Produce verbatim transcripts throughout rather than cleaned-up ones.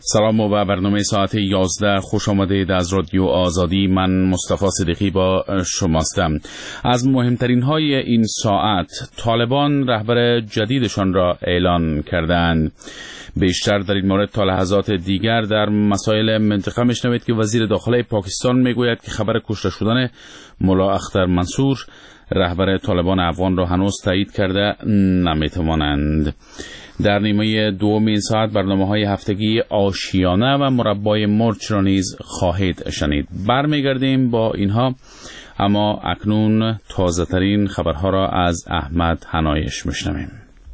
سلام و برنامه ساعت یازده خوش آمدید از رادیو آزادی. من مصطفی صدیقی با شماستم. از مهمترین های این ساعت، طالبان رهبر جدیدشان را اعلان کردند. بیشتر در این مورد تا لحظات دیگر در مسائل منطقه میشنوید که وزیر داخله پاکستان میگوید که خبر کشته شدن ملا اختر منصور رهبر طالبان افغان را هنوز تایید کرده نمیتوانند. در نیمه دوم این ساعت برنامه‌های هفتگی آشیانه و مربای مرچ را نیز خواهید شنید. برمیگردیم با اینها، اما اکنون تازه ترین خبرها را از احمد حنایش میشنویم.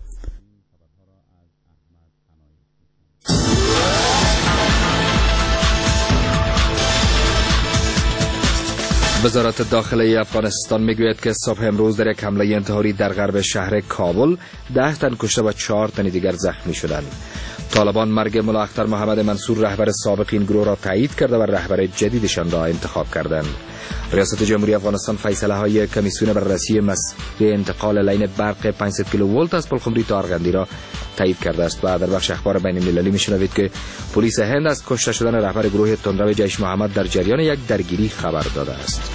وزارت داخله افغانستان میگوید که صبح امروز در یک حمله انتحاری در غرب شهر کابل ده تن کشته و چهار تن دیگر زخمی شدند. طالبان مرگ ملا اختر محمد منصور رهبر سابق این گروه را تایید کرده و رهبر جدیدشان را انتخاب کردند. ریاست جمهوری افغانستان فیصله های کمیسیون بررسی مسئله انتقال لین برق پانصد کیلوولت از پلخمری تا ارغندی را تایید کرده است. و در بخش اخبار بین المللی میشنوید که پلیس هند از کشته شدن رهبر گروه تندرو جیش محمد در جریان یک درگیری خبر داده است.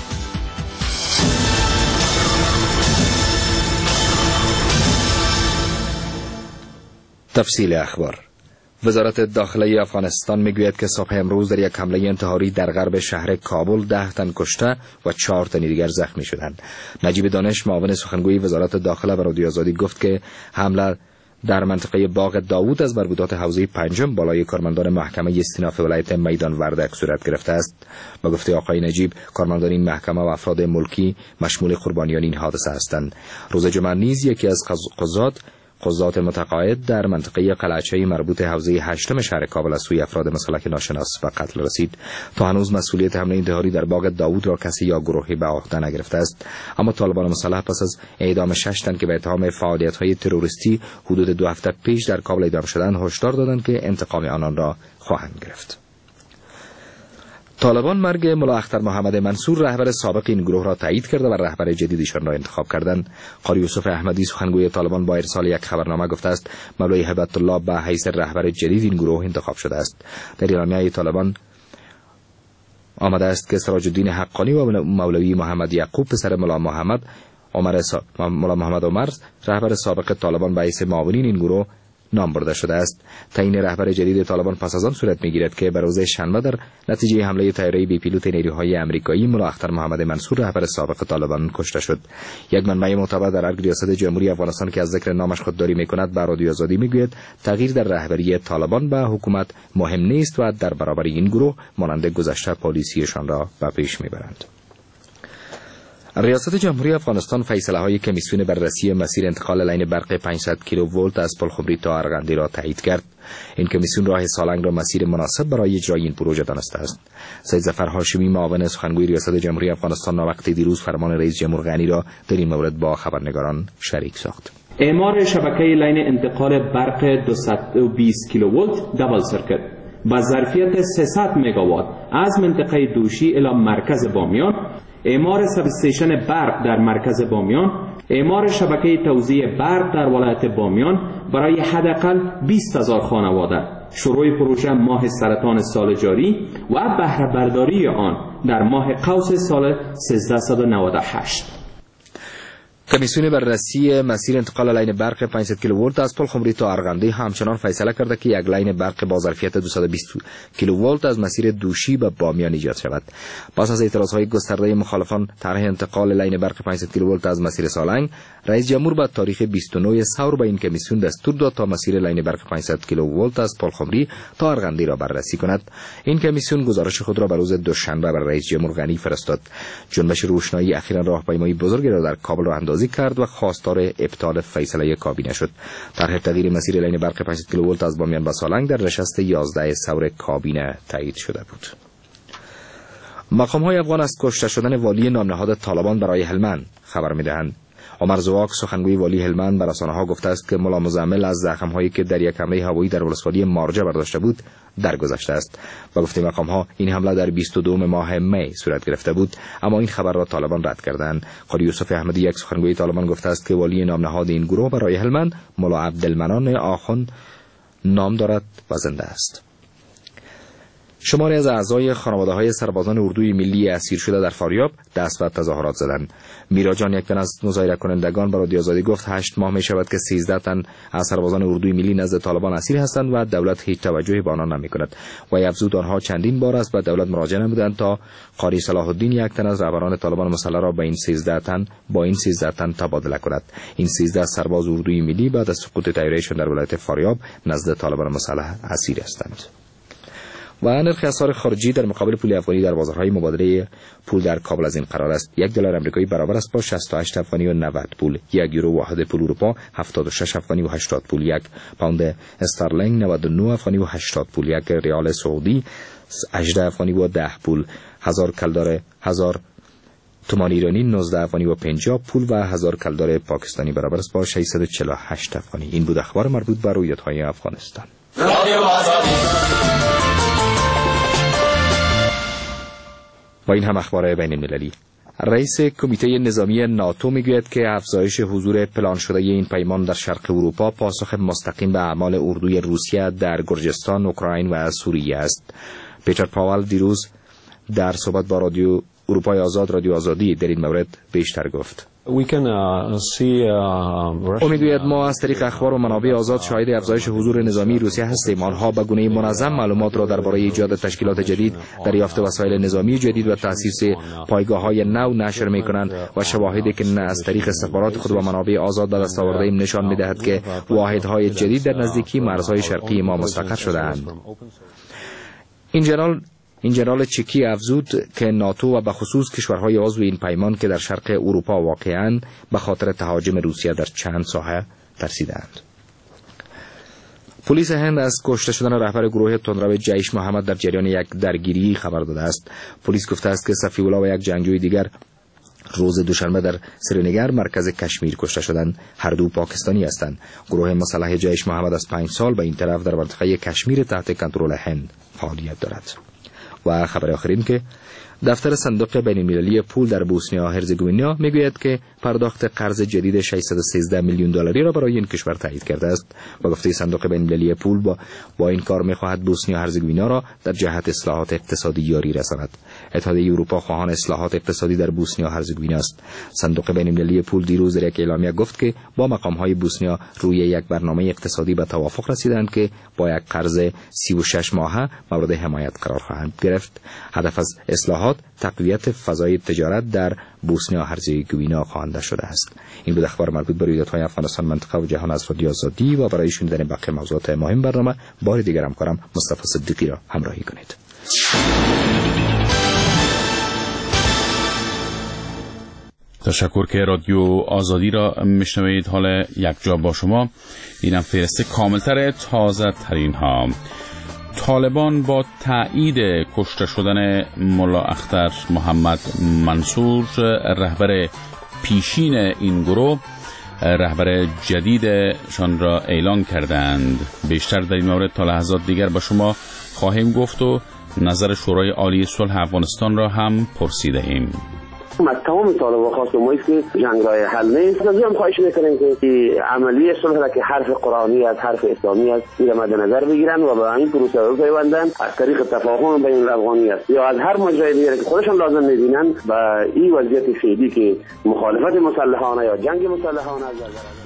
تفصیل اخبار. وزارت داخله افغانستان میگوید که صبح امروز در یک حمله انتحاری در غرب شهر کابل ده تن کشته و چهار تن دیگر زخمی شدند. نجیب دانش، معاون سخنگوی وزارت داخله، به رادیو آزادی گفت که حمله در منطقه باغ داوود از مربوطات حوزه پنجم بالای کارمندان محکمه استیناف ولایت میدان وردک صورت گرفته است. با گفته آقای نجیب، کارمندان این محکمه و افراد ملکی مشمول قربانیان این حادثه هستند. روز جمعه نیز یکی از قضات قضات متقاعد در منطقه قلعچه‌ای مربوط حوزه هشتم شهر کابل از سوی افراد مسلح ناشناس به قتل رسید. تا هنوز مسئولیت حمله انتحاری در باغ داوود را کسی یا گروهی به عهده نگرفته است، اما طالبان مسلح پس از اعدام شش تن که به اتهام فعالیت‌های تروریستی حدود دو هفته پیش در کابل اعدام شدند هشدار دادند که انتقام آنان را خواهند گرفت. طالبان مرگ ملا اختر محمد منصور رهبر سابق این گروه را تایید کرده و رهبر جدیدشان را انتخاب کردند. قاری یوسف احمدی، سخنگوی طالبان، با ارسال یک خبرنامه گفته است مولوی هبت الله به حیث رهبر جدید این گروه انتخاب شده است. در اعلامیه طالبان آمده است که سراج الدین حقانی و مولوی محمد یعقوب پسر ملا محمد عمر سا... ملا محمد عمر رهبر سابق طالبان به حیث معاونین این گروه نام برده شده است. تعیین رهبر جدید طالبان پس از آن صورت میگیرد که به روز شنبه در نتیجه حمله طیاره بی پیلوت نیروهای آمریکایی ملا اختر محمد منصور رهبر سابق طالبان کشته شد. یک منبع معتبر در ارگ ریاست جمهوری افغانستان که از ذکر نامش خودداری میکند به رادیو آزادی میگوید تغییر در رهبری طالبان به حکومت مهم نیست و در برابر این گروه مانند گذشته پالیسیشان را به پیش میبرند. ریاست جمهوری افغانستان فیصله های کمیسیون بررسی مسیر انتقال لین برق پانصد کیلوولت از پلخمری تا ارغندی را تایید کرد. این کمیسیون راه سالنگ را مسیر مناسب برای اجرای این پروژه دانسته است. سید ظفر هاشمی، معاون سخنگوی ریاست جمهوری افغانستان، وقتی دیروز فرمان رئیس جمهور غنی را در این مورد با خبرنگاران شریک ساخت. اعمار شبکه لین انتقال برق دویست و بیست کیلوولت دبل سرکت با ظرفیت سیصد مگاوات از منطقه دوشی الی مرکز بامیان، اعمار سب استیشن برق در مرکز بامیان، اعمار شبکه توزیع برق در ولایت بامیان برای حداقل بیست هزار خانواده، شروع پروژه ماه سرطان سال جاری و بهره برداری آن در ماه قوس سال سیزده نود و هشت. کمیسیون بررسی مسیر انتقال لین برق پانصد کیلوولت از پلخمری تا ارغندی همچنان فیصله کرده که یک لین برق با ظرفیت دویست و بیست کیلوولت از مسیر دوشی به بامیان ایجاد شود. پس از اعتراضهای گسترده مخالفان طرح انتقال لین برق پانصد کیلوولت از مسیر سالنگ، رئیس جمهور با تاریخ بیست و نه ثور به این کمیسیون دستور داد تا مسیر لین برق پانصد کیلوولت از پلخمری تا ارغندی را بررسی کند. این کمیسیون گزارش خود را به روز دوشنبه بر رئیس جمهور غنی فرستاد. جنبش روشنایی اخیرا راهپیمایی بزرگی را در کابل راه اندازی کرد و خواستار ابطال فیصله کابینه شد. طرح تغییر مسیر لین برق پانصد کیلوولت از بامیان به سالنگ در نشست یازده ثور کابینه تایید شده بود. مقام‌های افغان از کشته شدن والی نامنهاد طالبان برای هلمند خبر می‌دهند. عمر زواک، سخنگوی والی هلمند، به رسانه‌ها گفته است که ملا مزمل از زخم‌هایی که در یک حمله هوایی در ولسوالی مارجه برداشته بود درگذشته است. با گفته مقام‌ها این حمله در بیست و دو ماه می صورت گرفته بود، اما این خبر را طالبان رد کردند. قاری یوسف احمدی، یک سخنگوی طالبان، گفته است که والی نامنهاد این گروه برای هلمند ملا عبدالمنان آخوند نام دارد و زنده است. شماری از اعضای خانواده‌های سربازان اردوی ملی اسیر شده در فاریاب دست به تظاهرات زدند. میرا جان، یک تن از مظاهره کنندگان، به رادیو آزادی گفت هشت ماه می شود که سیزده تن از سربازان اردوی ملی نزد طالبان اسیر هستند و دولت هیچ توجهی به آنها نمی‌کند. و افزود آنها چندین بار است به دولت مراجعه نمودند تا قاری صلاح الدین، یک تن از رهبران طالبان مسلح را با این سیزده تن با این سیزده تن تبادله کند. این سیزده سرباز اردوی ملی بعد از سقوط طیاره‌شان در ولایت فاریاب نزد طالبان مسلح اسیر هستند. و نرخ اسعار خارجی در مقابل پول افغانی در بازارهای مبادله پول در کابل از این قرار است: یک دلار آمریکایی برابر است با شصت و هشت افغانی و نود پول، یک یورو واحد پول اروپا هفتاد و شش افغانی و هشتاد پول، یک پوند استرلینگ نود و نه افغانی و هشتاد پول، یک ریال سعودی هجده افغانی و ده پول، هزار کلدار هزار تومان ایرانی نوزده افغانی و پنجاه پول و هزار کلدار پاکستانی برابر است با ششصد و چهل و هشت افغانی. این بود اخبار مربوط به رویدادهای افغانستان. با این هم اخبار بین المللی. رئیس کمیته نظامی ناتو میگوید که افزایش حضور پلان شده این پیمان در شرق اروپا پاسخ مستقیم به اعمال اردوی روسیه در گرجستان، اوکراین و سوریه است. پیتر پاول دیروز در صحبت با رادیو اروپای آزاد رادیو آزادی در این مورد بیشتر گفت. او میگوید ما از طریق اخبار و منابع آزاد شاهد افزایش حضور نظامی روسیه هستیم. آنها به گونه منظم معلومات را درباره ایجاد تشکیلات جدید، دریافت وسایل نظامی جدید و تأسیس پایگاه‌های نو نشر می‌کنند و شواهدی که از طریق سفارات خود و منابع آزاد به دست آورده‌ایم نشان می‌دهد که واحدهای جدید در نزدیکی مرزهای شرقی ما مستقر شده‌اند. این جنرال این جنرال چکی افزود که ناتو و به خصوص کشورهای عضو این پیمان که در شرق اروپا واقعاً به خاطر تهاجم روسیه در چند ساحه ترسیدند. پلیس هند از کشته شدن رهبر گروه تندرو جیش محمد در جریان یک درگیری خبر داده است. پلیس گفته است که صفی الله و یک جنگجوی دیگر روز دوشنبه در سرینگر مرکز کشمیر کشته شدند. هر دو پاکستانی هستند. گروه مسلح جیش محمد از پنج سال به این طرف در منطقه کشمیر تحت کنترل هند فعالیت دارد. و خبر آخرین که دفتر صندوق بین المللی پول در بوسنیا هرزگوینیا میگوید که پرداخت قرض جدید ششصد و سیزده میلیون دلاری را برای این کشور تایید کرده است. با گفته صندوق بین المللی پول با با این کار میخواهد بوسنیا هرزگوینیا را در جهت اصلاحات اقتصادی یاری رساند. اتحادیه اروپا خواهان اصلاحات اقتصادی در بوسنیا هرزگوینیا است. صندوق بین المللی پول دیروز در یک اعلامیه گفت که با مقام‌های بوسنیا روی یک برنامه اقتصادی به توافق رسیدند که با یک قرض سی و شش ماهه مورد حمایت قرار خواهند گرفت. هدف از اصلاحات تقویت فضای تجارت در بوسنیا هرزگوینیا خوانده شده است. این بود اخبار مربوط به رویدادهای افغانستان، منطقه و جهان از رادیو آزادی و برای شنیدن باقی موضوعات مهم برنامه بار دیگر همکارم مصطفی صدیقی را همراهی کنید. تشکر که رادیو آزادی را میشنوید. حال یک جا با شما اینم فهرست کاملتر تازه ترین ها. طالبان با تایید کشته شدن ملا اختر محمد منصور رهبر پیشین این گروه رهبر جدیدشان را اعلان کردند. بیشتر در این مورد تا لحظات دیگر با شما خواهیم گفت و نظر شورای عالی صلح افغانستان را هم پرسیده ایم. از تمام طالبان خواستم ما است که جنگ راه حل نیست. از هم خواهش میکنیم که عملی صلح را که حرف قرآنی از حرف اسلامی است این مد نظر بگیرن و به این پروسه رو پیوندن از طریق تفاهم بین الافغانی است یا از هر مجرای دیگری که خودشان لازم میبینن و این وضعیت فعلی که مخالفت مسلحانه یا جنگ مسلحانه است.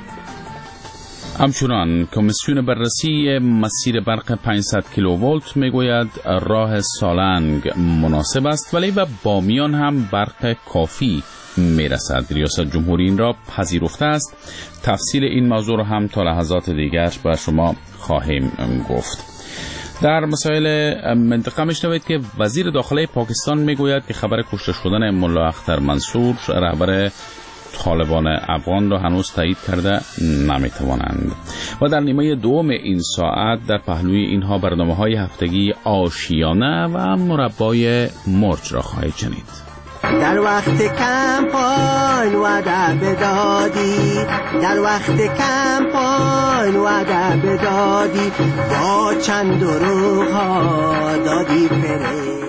همچنان کمیسیون بررسی مسیر برق پانصد کیلوولت میگوید راه سالنگ مناسب است ولی به بامیان هم برق کافی میرسد. ریاست جمهوری این را پذیرفته است. تفصیل این موضوع را هم تا لحظات دیگر بر شما خواهیم گفت. در مسائل منطقه میشنوید که وزیر داخله پاکستان میگوید که خبر کشته شدن ملا اختر منصور رهبر طالبان افغان را هنوز تایید کرده نمیتوانند. و در نیمه دوم این ساعت در پهلوی اینها برنامه‌های هفتگی آشیانه و مربای مرج را خواهید شنید. در وقت کمپاین وعده بدادی، در وقت کمپاین وعده بدادی، با چند دروغ ها دادی فریب.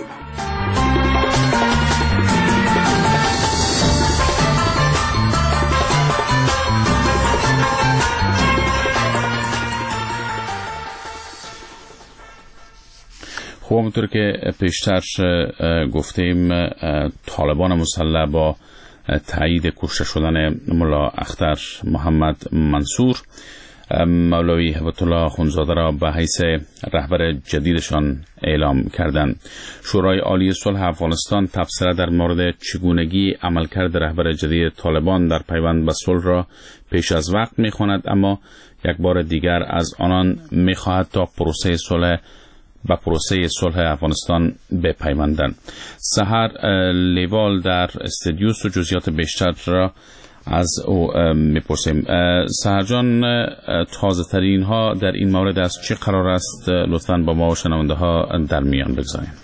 خب همونطور که پیشتر گفتیم طالبان مسلح با تایید کشته شدن ملا اختر محمد منصور مولوی هبت الله اخوندزاده را به حیث رهبر جدیدشان اعلام کردند. شورای عالی صلح افغانستان تبصره در مورد چگونگی عملکرد رهبر جدید طالبان در پیوند به صلح را پیش از وقت می‌خواند، اما یک بار دیگر از آنان می‌خواهد تا پروسه صلح با پروسه صلح افغانستان بپیوندند. سحر لیوال در استودیوس و جزئیات بیشتر را از او میپرسیم. سحر جان، تازه ترین ها در این مورد از چه قرار است؟ لطفاً با ما و شنونده ها در میان بگذاریم.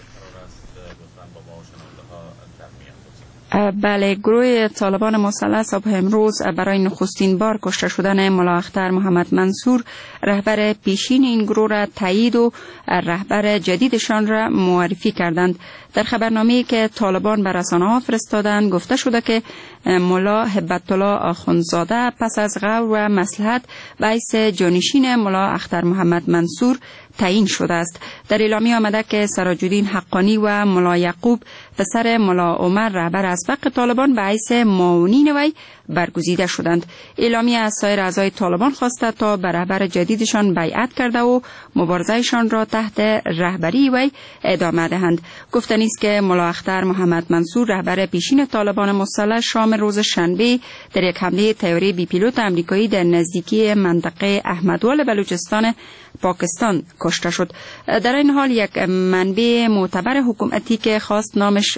بله، گروه طالبان مسلح صبح امروز برای نخستین بار کشته شدن ملا اختر محمد منصور رهبر پیشین این گروه را تایید و رهبر جدیدشان را معرفی کردند. در خبرنامه‌ای که طالبان به رسانه‌ها فرستادند گفته شده که ملا هبت الله اخوندزاده پس از غور و مصلحت به حیث جانشین ملا اختر محمد منصور تعیین شده است. در اعلامیه آمده که سراج الدین حقانی و ملا یعقوب پسر ملا عمر رهبر ازبق طالبان به حیث معاونین وی برگزیده شدند. اعلامیه از سایر اعضای طالبان خواسته تا به رهبر جدیدشان بیعت کرده و مبارزهشان را تحت رهبری وی ادامه دهند. گفته نیست که ملا اختر محمد منصور رهبر پیشین طالبان مسلح شام روز شنبه در یک حمله طیاره بی پیلوت آمریکایی در نزدیکی منطقه احمدوال بلوچستان پاکستان کشته شد. در این حال یک منبع معتبر حکومتی که خواست نامش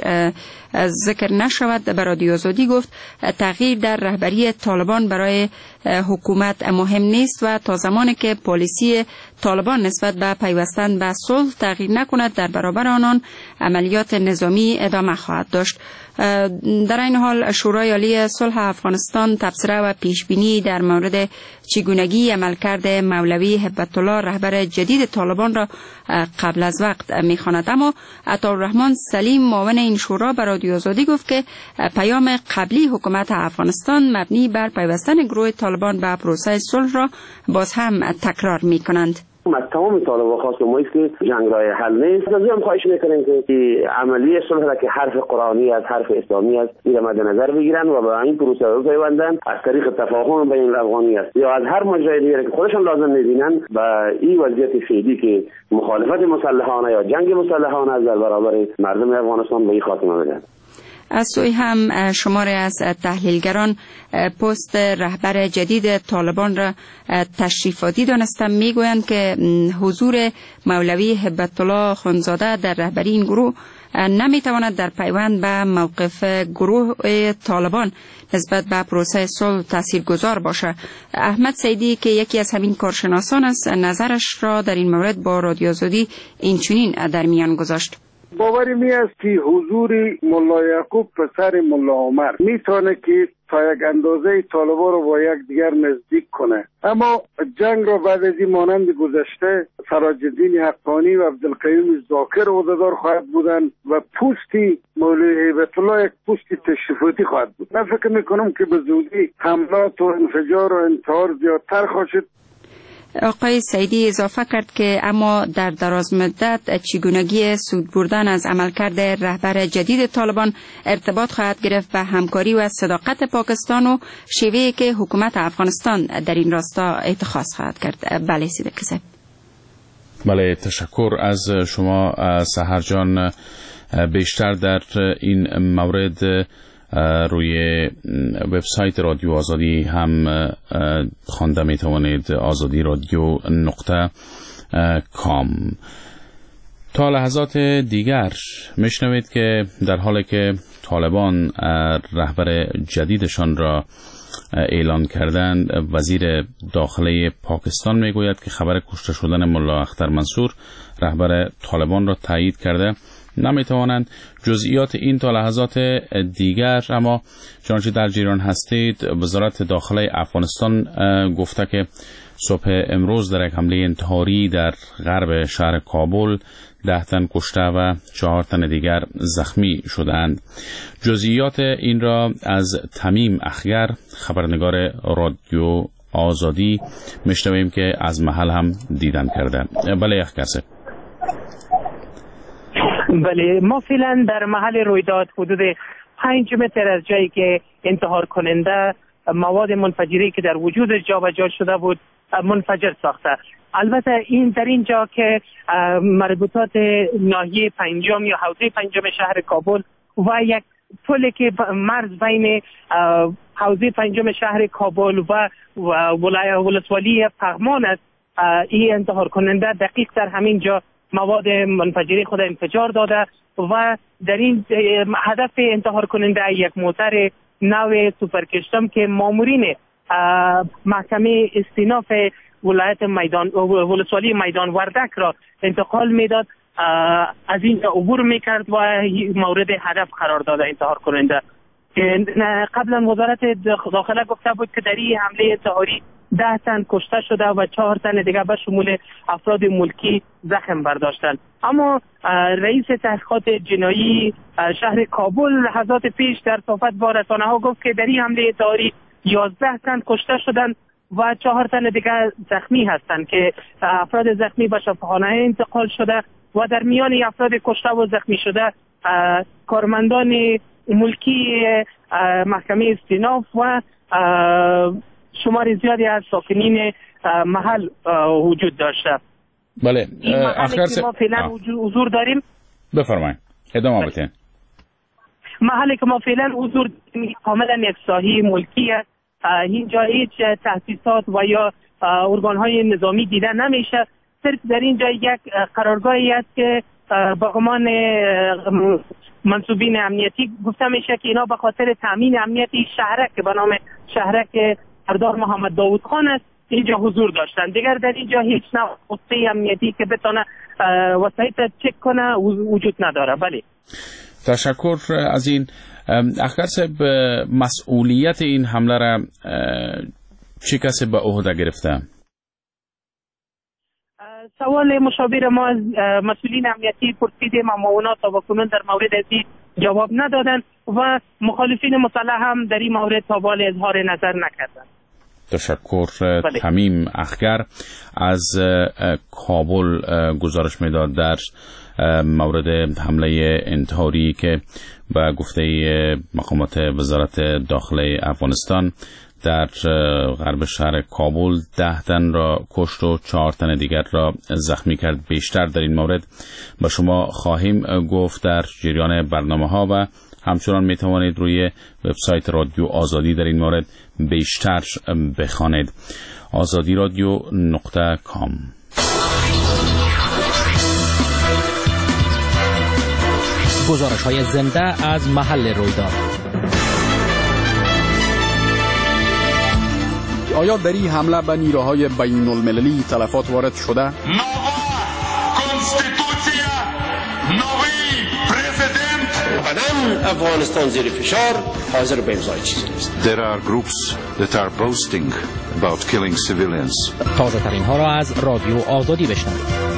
ذکر نشود به رادیو آزادی گفت تغییر در رهبری طالبان برای حکومت مهم نیست و تا زمانی که پالیسی طالبان نسبت به پیوستن به صلح تغییر نکند در برابر آنان عملیات نظامی ادامه خواهد داشت. در این حال شورای عالی صلح افغانستان تبصره و پیشبینی در مورد چگونگی عملکرد مولوی هبت الله رهبر جدید طالبان را قبل از وقت می‌خواند، اما عطاالرحمن سلیم معاون این شورا به رادیو آزادی گفت که پیام قبلی حکومت افغانستان مبنی بر پیوستن گروه طالبان به پروسه صلح را باز هم تکرار می‌کنند. از تمام طالبان خواست ما است که جنگ راه حل نیست. از هم خواهش میکنیم که عملی صلح را که حرف قرآنی از حرف اسلامی است این مد نظر بگیرن و به این پروسه رو پیوندن از طریق تفاهم بین الافغانی است یا از هر مجرای دیگری که خودشان لازم می‌بینن و این وضعیت فعلی که مخالفت مسلحانه یا جنگ مسلحانه از در برابر مردم افغانستان به این خاتمه بدن. از سوی هم شماری از تحلیلگران پست رهبر جدید طالبان را تشریفاتی دانستند. میگویند که حضور مولوی هبت الله اخوندزاده در رهبری این گروه نمیتواند در پیوند به موقف گروه طالبان نسبت به پروسه صلح تاثیرگذار باشد. احمد سیدی که یکی از همین کارشناسان است نظرش را در این مورد با رادیو آزادی اینچنین در میان گذاشت. باوری می است که حضور ملا یعقوب پسر ملا عمر میتونه که تا یک اندازه طالبان رو با یک دیگر نزدیک کنه، اما جنگ را بعد از این مانند گذشته سراج الدین حقانی و عبدالقیوم ذاکر عهدهدار خواهد بودن و پوستی مولوی هیبت الله یک پوستی تشریفاتی خواهد بود. من فکر میکنم که به زودی حملات و انفجار و انتحار زیادتر خواهد شد. آقای سیدی اضافه کرد که اما در دراز مدت چگونگی سود بردن از عملکرد رهبر جدید طالبان ارتباط خواهد گرفت به همکاری و صداقت پاکستان و شیوهی که حکومت افغانستان در این راستا اتخاذ خواهد کرد. بله صدیق صاحب. بله، تشکر از شما سحر جان. بیشتر در این مورد روی وبسایت رادیو آزادی هم خوانده می توانید، آزادی رادیو نقطه کام. تا لحظات دیگر میشنوید که در حالی که طالبان رهبر جدیدشان را اعلان کردند، وزیر داخله پاکستان میگوید که خبر کشته شدن ملا اختر منصور رهبر طالبان را تایید کرده. نمیتوانند جزئیات این تا لحظات دیگر، اما چنانچه در جریان هستید وزارت داخله افغانستان گفته که صبح امروز در یک حمله انتحاری در غرب شهر کابل ده تن کشته و چهار تن دیگر زخمی شدند. جزئیات این را از تمیم اخگر خبرنگار رادیو آزادی میشنویم که از محل هم دیدن کرده. بله اخگر. بله، ما فعلا در محل رویداد حدود پنج متر از جایی که انتحار کننده مواد منفجری که در وجود جابجا شده بود منفجر ساخته. البته این در اینجا که مربوطات ناحیه پنجم یا حوزه پنجم شهر کابل و یک پلی که مرز بین حوزه پنجم شهر کابل و ولسوالی پغمان است، این انتحار کننده دقیق در همین جا مواد منفجری خود انفجار داده و در این هدف انتحار کننده یک موتر نو سوپر کشتم که مامورین محکمه استیناف ولایت میدان ولسوالی میدان وردک را انتقال میداد از اینجا عبور میکرد و مورد هدف قرار داده انتحار کننده. قبلا وزارت داخله گفته بود که در این حمله انتحاری ده تن کشته شده و چهار تن دیگر به شمول افراد ملکی زخم برداشتند. اما رئیس تحقیقات جنایی شهر کابل لحظات پیش در صحبت با رسانه ها گفت که در این حمله انتحاری یازده تن کشته شدند و چهار تن دیگر زخمی هستند که افراد زخمی به شفاخانه انتقال شده و در میان افراد کشته و زخمی شده کارمندان ملکی محکمه استیناف و شمار زیادی از ساکنین محل وجود داشته. بله، اخیر س... ما فعلا حضور داریم. بفرمایید، ادامه بدین. محلی که ما فعلا حضور داریم کاملا یک ساحه ملکی است. اینجا هیچ تأسیسات و یا ارگان‌های نظامی دیده نمیشه. صرف در اینجا یک قرارگاهی است که با گمان منصوبین امنیتی گفته میشه که اینا به خاطر تامین امنیتی شهرک که به نام شهرک سردار محمد داوود خان است اینجا حضور داشتن. دیگر در اینجا هیچ نوع قطعه امنیتی که بتونه وسایط چک کنه وجود نداره. بله، تشکر از این. اخیر صاحب، مسئولیت این حمله را چه کسی به عهده گرفته؟ سوال مشابه ما از مسئولین امنیتی پرسیدیم اما اونا تا بکنون در مورد ازی جواب ندادن و مخالفین مسلح هم در این مورد تا بال اظهار نظر نکردن. تشکر. تمیم اخگر از کابل گزارش میداد در مورد حمله انتحاری که به گفته مقامات وزارت داخله افغانستان در غرب شهر کابل ده تن را کشت و چهار تن دیگر را زخمی کرد. بیشتر در این مورد با شما خواهیم گفت در جریان برنامه ها و همچنان می توانید روی وبسایت رادیو آزادی در این مورد بیشتر بخوانید. آزادی رادیو نقطه کام. گزارش های زنده از محل رویداد. آیا در این حمله به نیروهای بین المللی تلفات وارد شده؟ نووا کنستیتوسیا، نوی پرزیدنت. قدم افغانستان زیر فشار، حاضر به امضای چیزی نیست. There are groups that are boasting about killing civilians. تازه ترین ها را از رادیو آزادی بشنوید.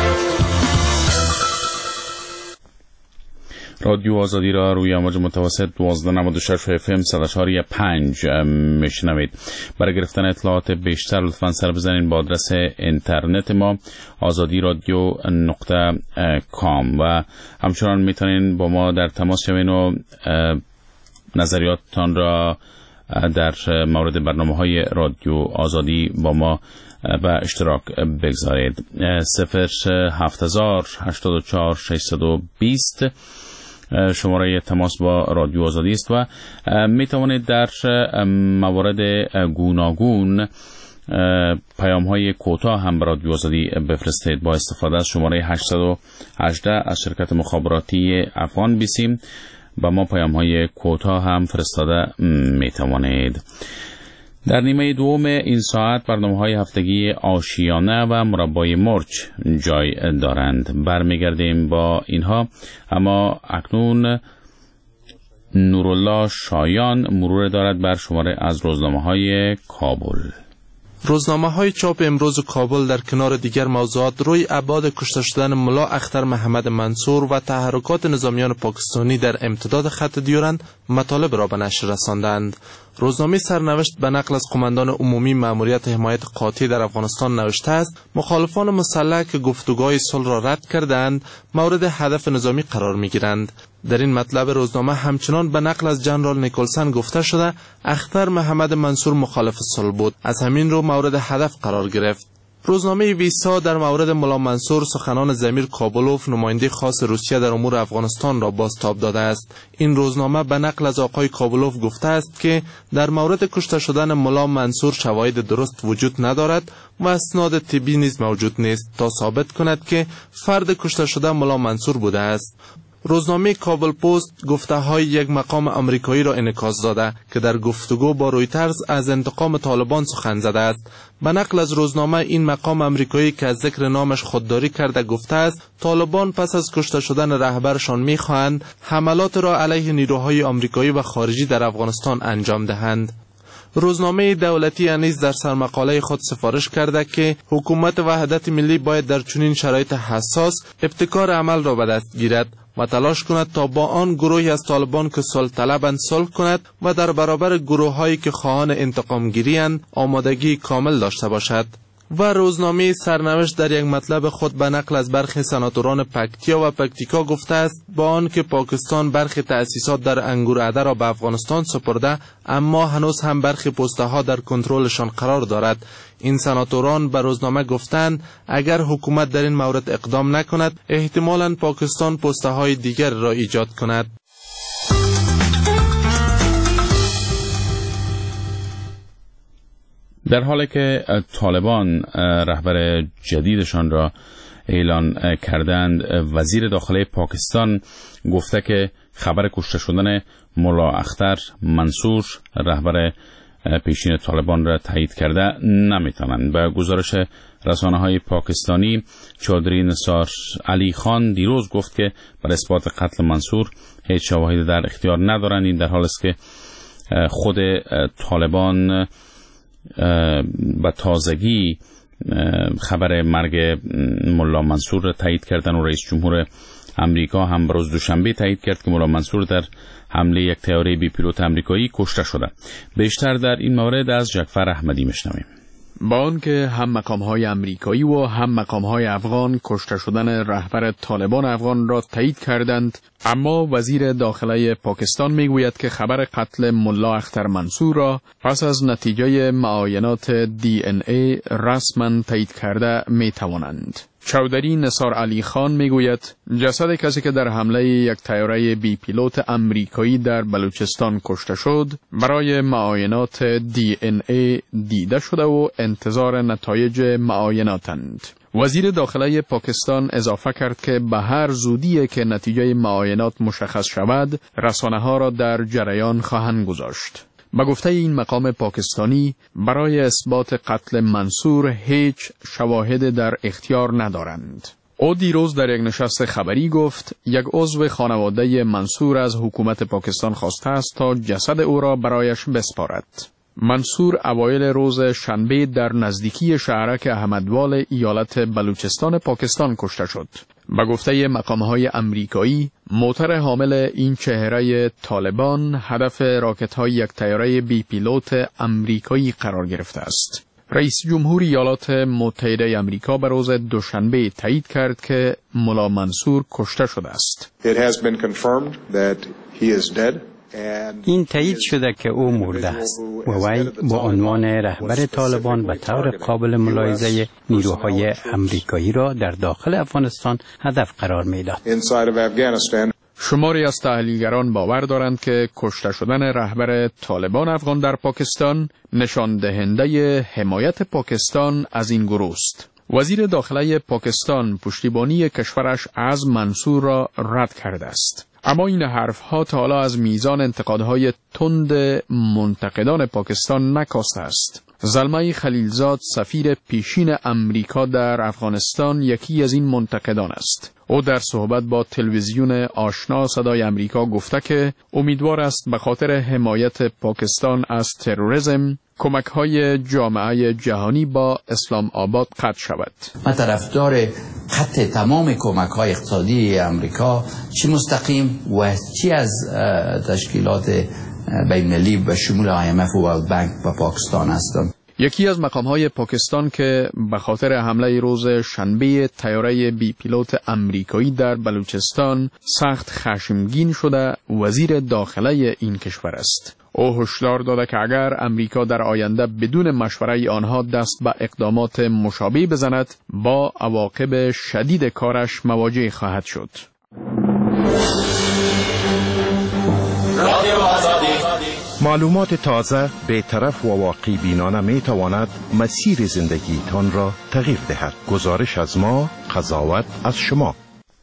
رادیو آزادی را روی امواج متوسط دوازده نود و شش اف ام صد و چهار و پنج میشنوید. برای گرفتن اطلاعات بیشتر لطفاً سر بزنید با آدرس اینترنت ما آزادی رادیو نقطه کام و همچنان میتونید با ما در تماس شوید و نظریاتتان را در مورد برنامه‌های رادیو آزادی با ما به اشتراک بگذارید. صفر هفت هزار هشتاد و چهار ششصد و بیست شماره تماس با رادیو آزادی است و می توانید در موارد گوناگون پیام های کوتاه هم به رادیو آزادی بفرستید با استفاده از شماره هشت یک هشت از شرکت مخابراتی افغان بیسیم با ما پیام های کوتاه هم فرستاده می توانید. در نیمه دوم این ساعت برنامه‌های هفتگی آشیانه و مربای مرچ جای دارند. برمیگردیم با اینها، اما اکنون نورالله شایان مرور دارد بر شماره از روزنامه‌های کابل. روزنامه‌های چاپ امروز کابل در کنار دیگر موضوعات روی ابعاد کشته شدن ملا اختر محمد منصور و تحرکات نظامیان پاکستانی در امتداد خط دیورند مطالب را به نشر رساندند. روزنامه سرنوشت به نقل از قماندان عمومی مأموریت حمایت قاطع در افغانستان نوشته است مخالفان مسلح که گفتگوهای صلح را رد کردند مورد هدف نظامی قرار می‌گیرند. در این مطلب روزنامه همچنان به نقل از جنرال نیکلسن گفته شده اختر محمد منصور مخالف صلح بود، از همین رو مورد هدف قرار گرفت. روزنامه ویسا در مورد ملا منصور سخنان ضمیر کابلوف نماینده خاص روسیه در امور افغانستان را بازتاب داده است. این روزنامه به نقل از آقای کابلوف گفته است که در مورد کشته شدن ملا منصور شواهد درست وجود ندارد و اسناد طبی نیز موجود نیست تا ثابت کند که فرد کشته شده ملا منصور بوده است. روزنامه کابل پست گفته های یک مقام آمریکایی را انعکاس داده که در گفتگو با رویترز از انتقام طالبان سخن زده است. به نقل از روزنامه این مقام آمریکایی که از ذکر نامش خودداری کرده گفته است طالبان پس از کشته شدن رهبرشان می‌خواهند حملات را علیه نیروهای آمریکایی و خارجی در افغانستان انجام دهند. روزنامه دولتی انیز در سرمقاله خود سفارش کرده که حکومت وحدت ملی باید در چنین شرایط حساس ابتکار عمل را به دست گیرد و تلاش کند تا با آن گروهی از طالبان که صلح طلبند صلح کند و در برابر گروه‌هایی که خواهان انتقام گیری‌اند آمادگی کامل داشته باشد. و روزنامه سرنوشت در یک مطلب خود به نقل از برخی سناتوران پکتیا و پکتیکا گفته است با آن که پاکستان برخی تأسیسات در انگورعده را به افغانستان سپرده اما هنوز هم برخی پسته ها در کنترلشان قرار دارد. این سناتوران به روزنامه گفتند اگر حکومت در این مورد اقدام نکند احتمالاً پاکستان پسته های دیگر را ایجاد کند. در حالی که طالبان رهبر جدیدشان را اعلان کردند، وزیر داخله پاکستان گفته که خبر کشته شدن ملا اختر منصور رهبر پیشین طالبان را تایید کرده نمیتوانند. به گزارش رسانه‌های پاکستانی چودری نثار علی خان دیروز گفت که برای اثبات قتل منصور هیچ شواهدی در اختیار ندارند. این در حالی است که خود طالبان با تازگی خبر مرگ ملا منصور را تایید کردن و رئیس جمهور امریکا هم روز دوشنبه تایید کرد که ملا منصور در حمله یک طیاره بی پیلوت امریکایی کشته شده. بیشتر در این مورد از جعفر احمدی میشنویم. با آنکه هم مقام‌های امریکایی و هم مقام‌های افغان کشته شدن رهبر طالبان افغان را تایید کردند، اما وزیر داخله پاکستان میگوید که خبر قتل ملا اختر منصور را پس از نتیجه معاینات دی ان ای رسما تایید کرده میتوانند. چودری نثار علی خان میگوید جسد کسی که در حمله یک طیاره بی پیلوت امریکایی در بلوچستان کشته شد برای معاینات دی ان ای دیده شده و انتظار نتایج معایناتند. وزیر داخله پاکستان اضافه کرد که به هر زودی که نتیجه معاینات مشخص شود رسانه‌ها را در جریان خواهند گذاشت. به گفته این مقام پاکستانی برای اثبات قتل منصور هیچ شواهد در اختیار ندارند. او دیروز در یک نشست خبری گفت یک عضو خانواده منصور از حکومت پاکستان خواسته است تا جسد او را برایش بسپارد. منصور اوایل روز شنبه در نزدیکی شهرک احمدوال ایالت بلوچستان پاکستان کشته شد. به گفته مقام‌های امریکایی، موتور حامل این چهره طالبان هدف راکت‌های یک طیاره بی پیلوت امریکایی قرار گرفته است. رئیس جمهور ایالات متحده امریکا به روز دوشنبه تایید کرد که ملا منصور کشته شده است. It has been confirmed that he is dead. این تایید شده که او مرده است و وی با عنوان رهبر طالبان به طور قابل ملاحظه نیروهای امریکایی را در داخل افغانستان هدف قرار می‌داد. شماری از تحلیلگران باور دارند که کشته شدن رهبر طالبان افغان در پاکستان نشان دهنده حمایت پاکستان از این گروه است. وزیر داخله پاکستان پشتیبانی کشورش از منصور را رد کرده است. اما این حرفها تا حالا از میزان انتقادهای تند منتقدان پاکستان نکاسته است. زلمه خلیلزاد سفیر پیشین امریکا در افغانستان یکی از این منتقدان است. او در صحبت با تلویزیون آشنا صدای امریکا گفته که امیدوار است به خاطر حمایت پاکستان از تروریسم کمک‌های جامعه جهانی با اسلام آباد قطع شود. من طرفدار قطع تمام کمک‌های اقتصادی امریکا، چی مستقیم و چی از تشکیلات بین‌المللی به شمول آی ام اف و ورلد بانک و پاکستان هستم. یکی از مقام‌های پاکستان که به خاطر حمله روز شنبه طیاره بی پیلوت امریکایی در بلوچستان سخت خشمگین شده وزیر داخله این کشور است. او هشدار داده که اگر امریکا در آینده بدون مشوره آنها دست به اقدامات مشابه بزند با عواقب شدید کارش مواجه خواهد شد. معلومات تازه، بی‌طرف و واقعی بینانه می تواند مسیر زندگیتان را تغییر دهد. گزارش از ما، قضاوت از شما.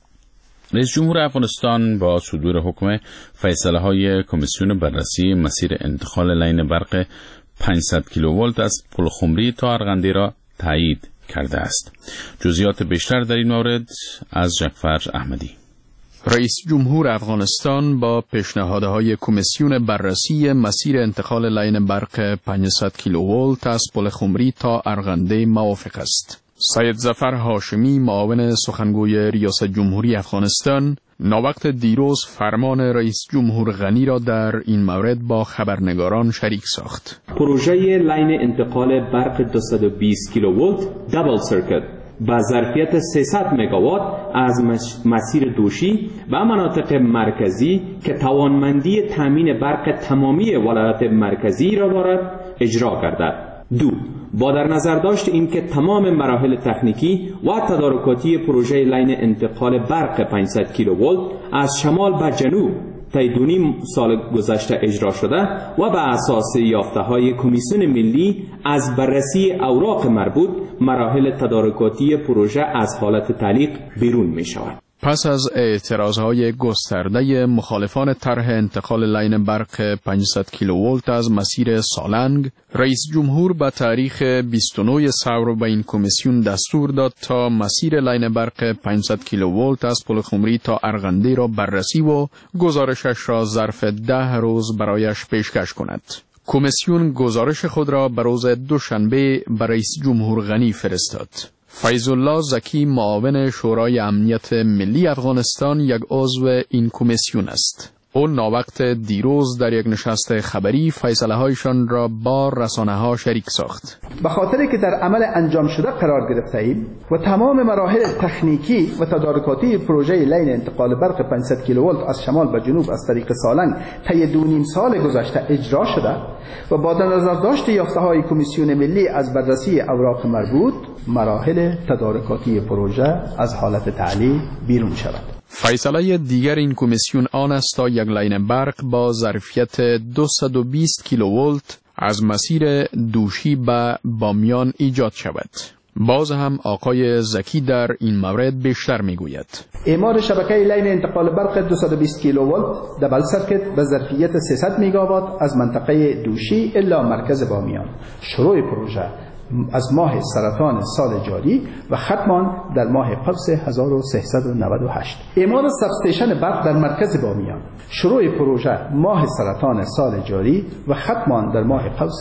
رئیس جمهور افغانستان با صدور حکم فیصله های کمیسیون بررسی مسیر انتقال لاین برق پانصد کیلوولت از پل خمری تا ارغندی را تایید کرده است. جزئیات بیشتر در این مورد از جعفر احمدی. رئیس جمهور افغانستان با پیشنهادهای کمیسیون بررسی مسیر انتقال لاین برق پانصد کیلوولت از پل خمری تا ارغنده موافق است. سید ظفر هاشمی معاون سخنگوی ریاست جمهوری افغانستان ناوقت دیروز فرمان رئیس جمهور غنی را در این مورد با خبرنگاران شریک ساخت. پروژه لاین انتقال برق دویست و بیست کیلوولت دابل سرکت با ظرفیت سیصد مگاوات از مسیر دوشی و مناطق مرکزی که توانمندی تامین برق تمامی ولایات مرکزی را دارد اجرا گردد. دو، با در نظر داشت اینکه تمام مراحل تکنیکی و تدارکاتی پروژه لاین انتقال برق پانصد کیلوولت از شمال به جنوب طی دو نیم سال گذشته اجرا شده و به اساس یافته‌های کمیسیون ملی از بررسی اوراق مربوط مراحل تدارکاتی پروژه از حالت تعلیق بیرون می شود. پس از اعتراضهای گسترده مخالفان طرح انتقال لاین برق پانصد کیلوولت از مسیر سالنگ، رئیس جمهور به تاریخ بیست و نه ثور به این کمیسیون دستور داد تا مسیر لاین برق پانصد کیلوولت از پل خمری تا ارغنده را بررسی و گزارشش را ظرف ده روز برایش پیشکش کند. کمیسیون گزارش خود را به روز دوشنبه به رئیس جمهور غنی فرستاد. فیض الله زکی معاون شورای امنیت ملی افغانستان یک عضو این کمیسیون است. او ناوقت دیروز در یک نشست خبری فیصله هایشان را با رسانه ها شریک ساخت. به خاطری که در عمل انجام شده قرار گرفته ایم و تمام مراحل تکنیکی و تدارکاتی پروژه لین انتقال برق پانصد کیلوولت از شمال به جنوب از طریق سالنگ طی دو نیم سال گذشته اجرا شده و با در نظر داشت یافته های کمیسیون ملی از بررسی اوراق مربوط مراحل تدارکاتی پروژه از حالت تعلیق بیرون شود. فیصله دیگر این کمیسیون آن است تا یک لاین برق با ظرفیت دویست و بیست کیلوولت از مسیر دوشی به بامیان ایجاد شود. باز هم آقای زکی در این مورد بیشتر میگوید. اعمار شبکه لین انتقال برق دویست و بیست کیلوولت دبل سرکت به ظرفیت سیصد مگاوات از منطقه دوشی الا مرکز بامیان. شروع پروژه از ماه سرطان سال جاری و ختمان در ماه قوس هزار و سیصد و نود و هشت. اعمار سبستیشن برق در مرکز بامیان. شروع پروژه ماه سرطان سال جاری و ختمان در ماه قوس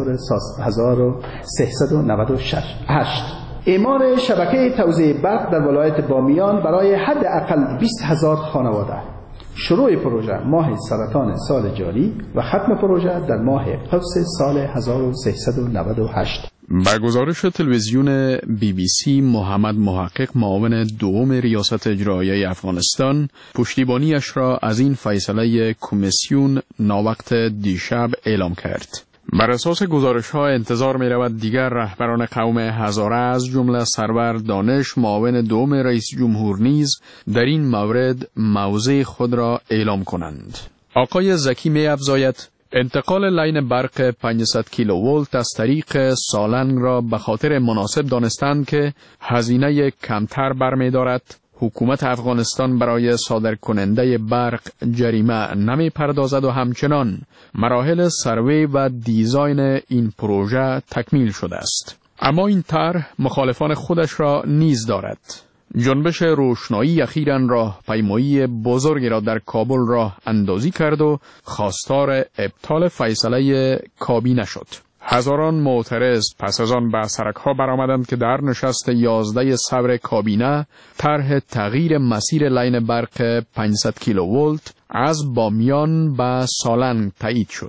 هزار و سیصد و نود و هشت. اعمار شبکه توزیع برق در ولایت بامیان برای حداقل بیست هزار خانواده. شروع پروژه ماه سرطان سال جاری و ختم پروژه در ماه قوس سال هزار و سیصد و نود و هشت. با گزارش تلویزیون بی بی سی، محمد محقق معاون دوم ریاست اجرایی افغانستان پشتیبانیش را از این فیصله کمیسیون ناوقت دیشب اعلام کرد. بر اساس گزارش ها انتظار می رود دیگر رهبران قوم هزاره از جمله سرور دانش معاون دوم رئیس جمهور نیز در این مورد موضع خود را اعلام کنند. آقای زکی می افزاید انتقال لاین برق پانصد کیلوولت از طریق سالنگ را به خاطر مناسب دانستند که هزینه کمتر برمی دارد حکومت افغانستان برای صادر کننده برق جریمه نمی پردازد و همچنان مراحل سروی و دیزاین این پروژه تکمیل شده است. اما این طرح مخالفان خودش را نیز دارد. جنبش روشنایی اخیراً راه پیمایی بزرگی را در کابل راه اندازی کرد و خواستار ابطال فیصله کابینه شد. هزاران معترض پس از آن به سرک‌ها برآمدند که در نشست یازده صدر کابینه طرح تغییر مسیر لین برق پانصد کیلوولت از بامیان به سالنگ تایید شد.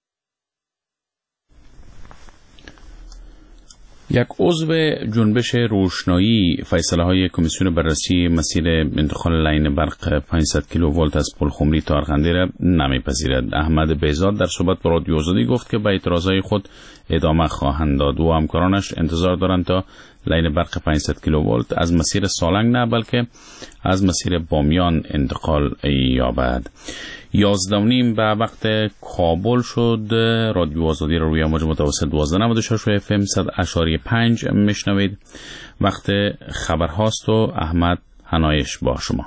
یک عضو جنبش روشنایی فیصله های کمیسیون بررسی مسیر انتقال لاین برق پانصد کیلوولت از پلخمری تا ارغندی را نمیپذیرد. احمد بهزاد در صحبت با رادیو آزادی گفت که به اعتراضهای خود ادامه خواهند داد و همکارانش انتظار دارند تا لاین برق پانصد کیلوولت از مسیر سالنگ نه بلکه از مسیر بامیان انتقال یابد. یازده و نیم به وقت کابل شد. رادیو آزادی را روی موج متوسط دوازده و نود و شش اف ام صد اشاری پنج میشنوید. وقت خبر هاست و احمد حنایش با شما.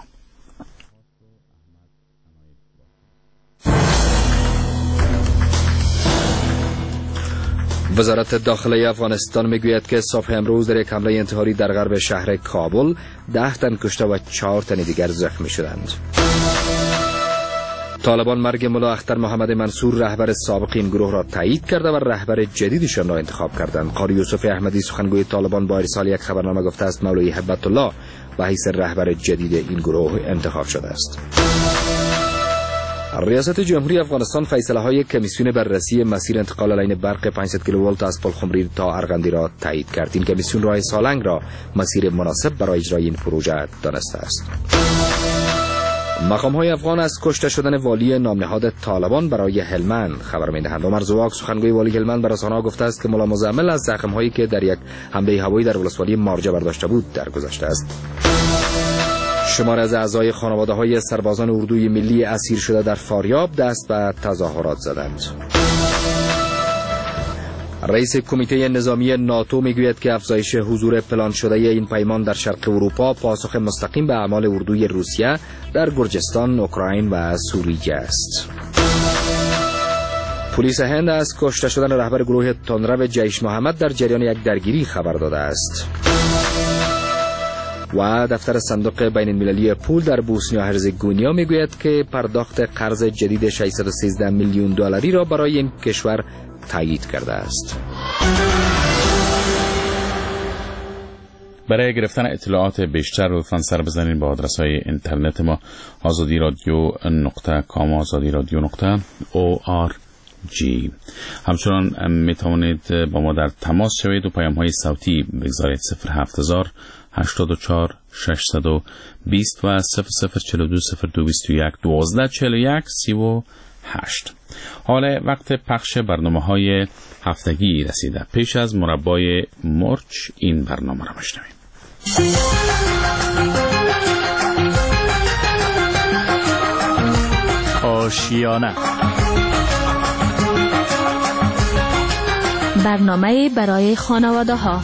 وزارت داخلی افغانستان میگوید که صبح امروز در یک حمله انتحاری در غرب شهر کابل ده تن کشته و چهار تن دیگر زخمی شدند. طالبان مرگ ملا اختر محمد منصور رهبر سابق این گروه را تایید کرده و رهبر جدیدشان را انتخاب کردند. قاری یوسف احمدی سخنگوی طالبان با ارسال یک خبرنامه گفته است مولوی هبت الله به حیث رهبر جدید این گروه انتخاب شده است. ریاست جمهوری افغانستان فیصله های کمیسیون بررسی مسیر انتقال لاین برق پانصد کیلوولت از پلخمری تا ارغندی را تایید کرد. این کمیسیون راه سالنگ را مسیر مناسب برای اجرای این پروژه دانسته است. مقام های افغان از کشته شدن والی نامنهاد طالبان برای هلمند خبر می‌دهند. عمر زواک سخنگوی والی هلمند به رسانه‌ها گفته است که ملا مزمل از زخم‌هایی که در یک حمله هوایی در ولسوالی مارجه برداشته بود درگذشته است. شمار از اعضای خانواده‌های سربازان اردوی ملی اسیر شده در فاریاب دست به تظاهرات زدند. رئیس کمیته نظامی ناتو میگوید که افزایش حضور پلان شده این پیمان در شرق اروپا پاسخ مستقیم به اعمال اردوی روسیه در گرجستان، اوکراین و سوریه است. پلیس هند از کشته شدن رهبر گروه تندرو جیش محمد در جریان یک درگیری خبر داده است. و دفتر صندوق بین المللی پول در بوسنیا هرزگونیا میگوید که پرداخت قرض جدید ششصد و سیزده میلیون دلاری را برای این کشور تایید کرده است. برای گرفتن اطلاعات بیشتر لطفاً سر بزنید به آدرس‌های اینترنت ما آزادی رادیو نقطه کام آزادی رادیو نقطه او آر جی. همچنان می توانید با ما در تماس شوید و پیام‌های صوتی بگذارید. صفر هفت هزار هشتاد و چهار ششصد و بیست و صفر صفر چهل و دو صفر دو بیست و یک دوازده چهل و یک سی و هشت. حال وقت پخش برنامه‌های هفتگی رسیده. پیش از مربای مرچ این برنامه را بشنویم. آشیانه، برنامه برای خانواده ها.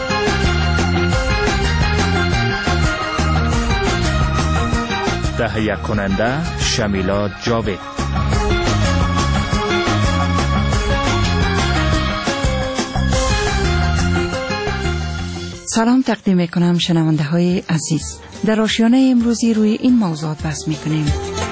تهیه کننده شمیلا جاوید. سلام تقدیم میکنم شنونده های عزیز. در آشیانه امروزی روی این موضوعات بحث میکنیم.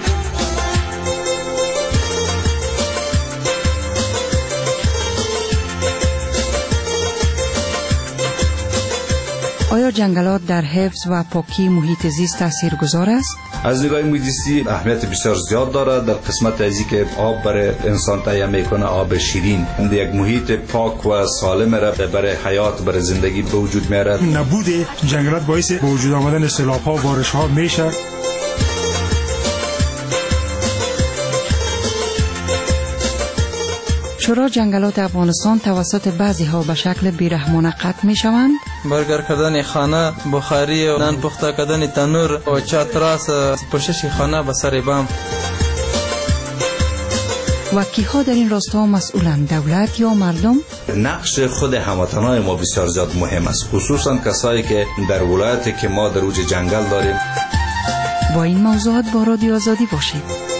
آیا جنگلات در حفظ و پاکی محیط زیست تاثیرگذار است؟ از نگاه محیط زیستی اهمیت بسیار زیاد دارد در قسمت ازی که آب برای انسان تهیه میکنه، آب شیرین. یک محیط پاک و سالم را برای حیات، برای زندگی به وجود میارد. نبود جنگلات باعث به وجود آمدن سیلاب‌ها و بارش‌ها میشه. چرا جنگلات افغانستان توسط بعضی ها به شکل بیرحمانه قطع می شوند؟ برگر کردن خانه، بخاری و نان پخته کردن تنور و چتراس پوشش خانه به سر بام. و کیها در این راستا مسئولند، دولت یا مردم؟ نقش خود هموطنان ما بسیار زیاد مهم است، خصوصا کسایی که در ولایتی که ما در اوج جنگل داریم. با این موضوعات با رادیو آزادی باشید.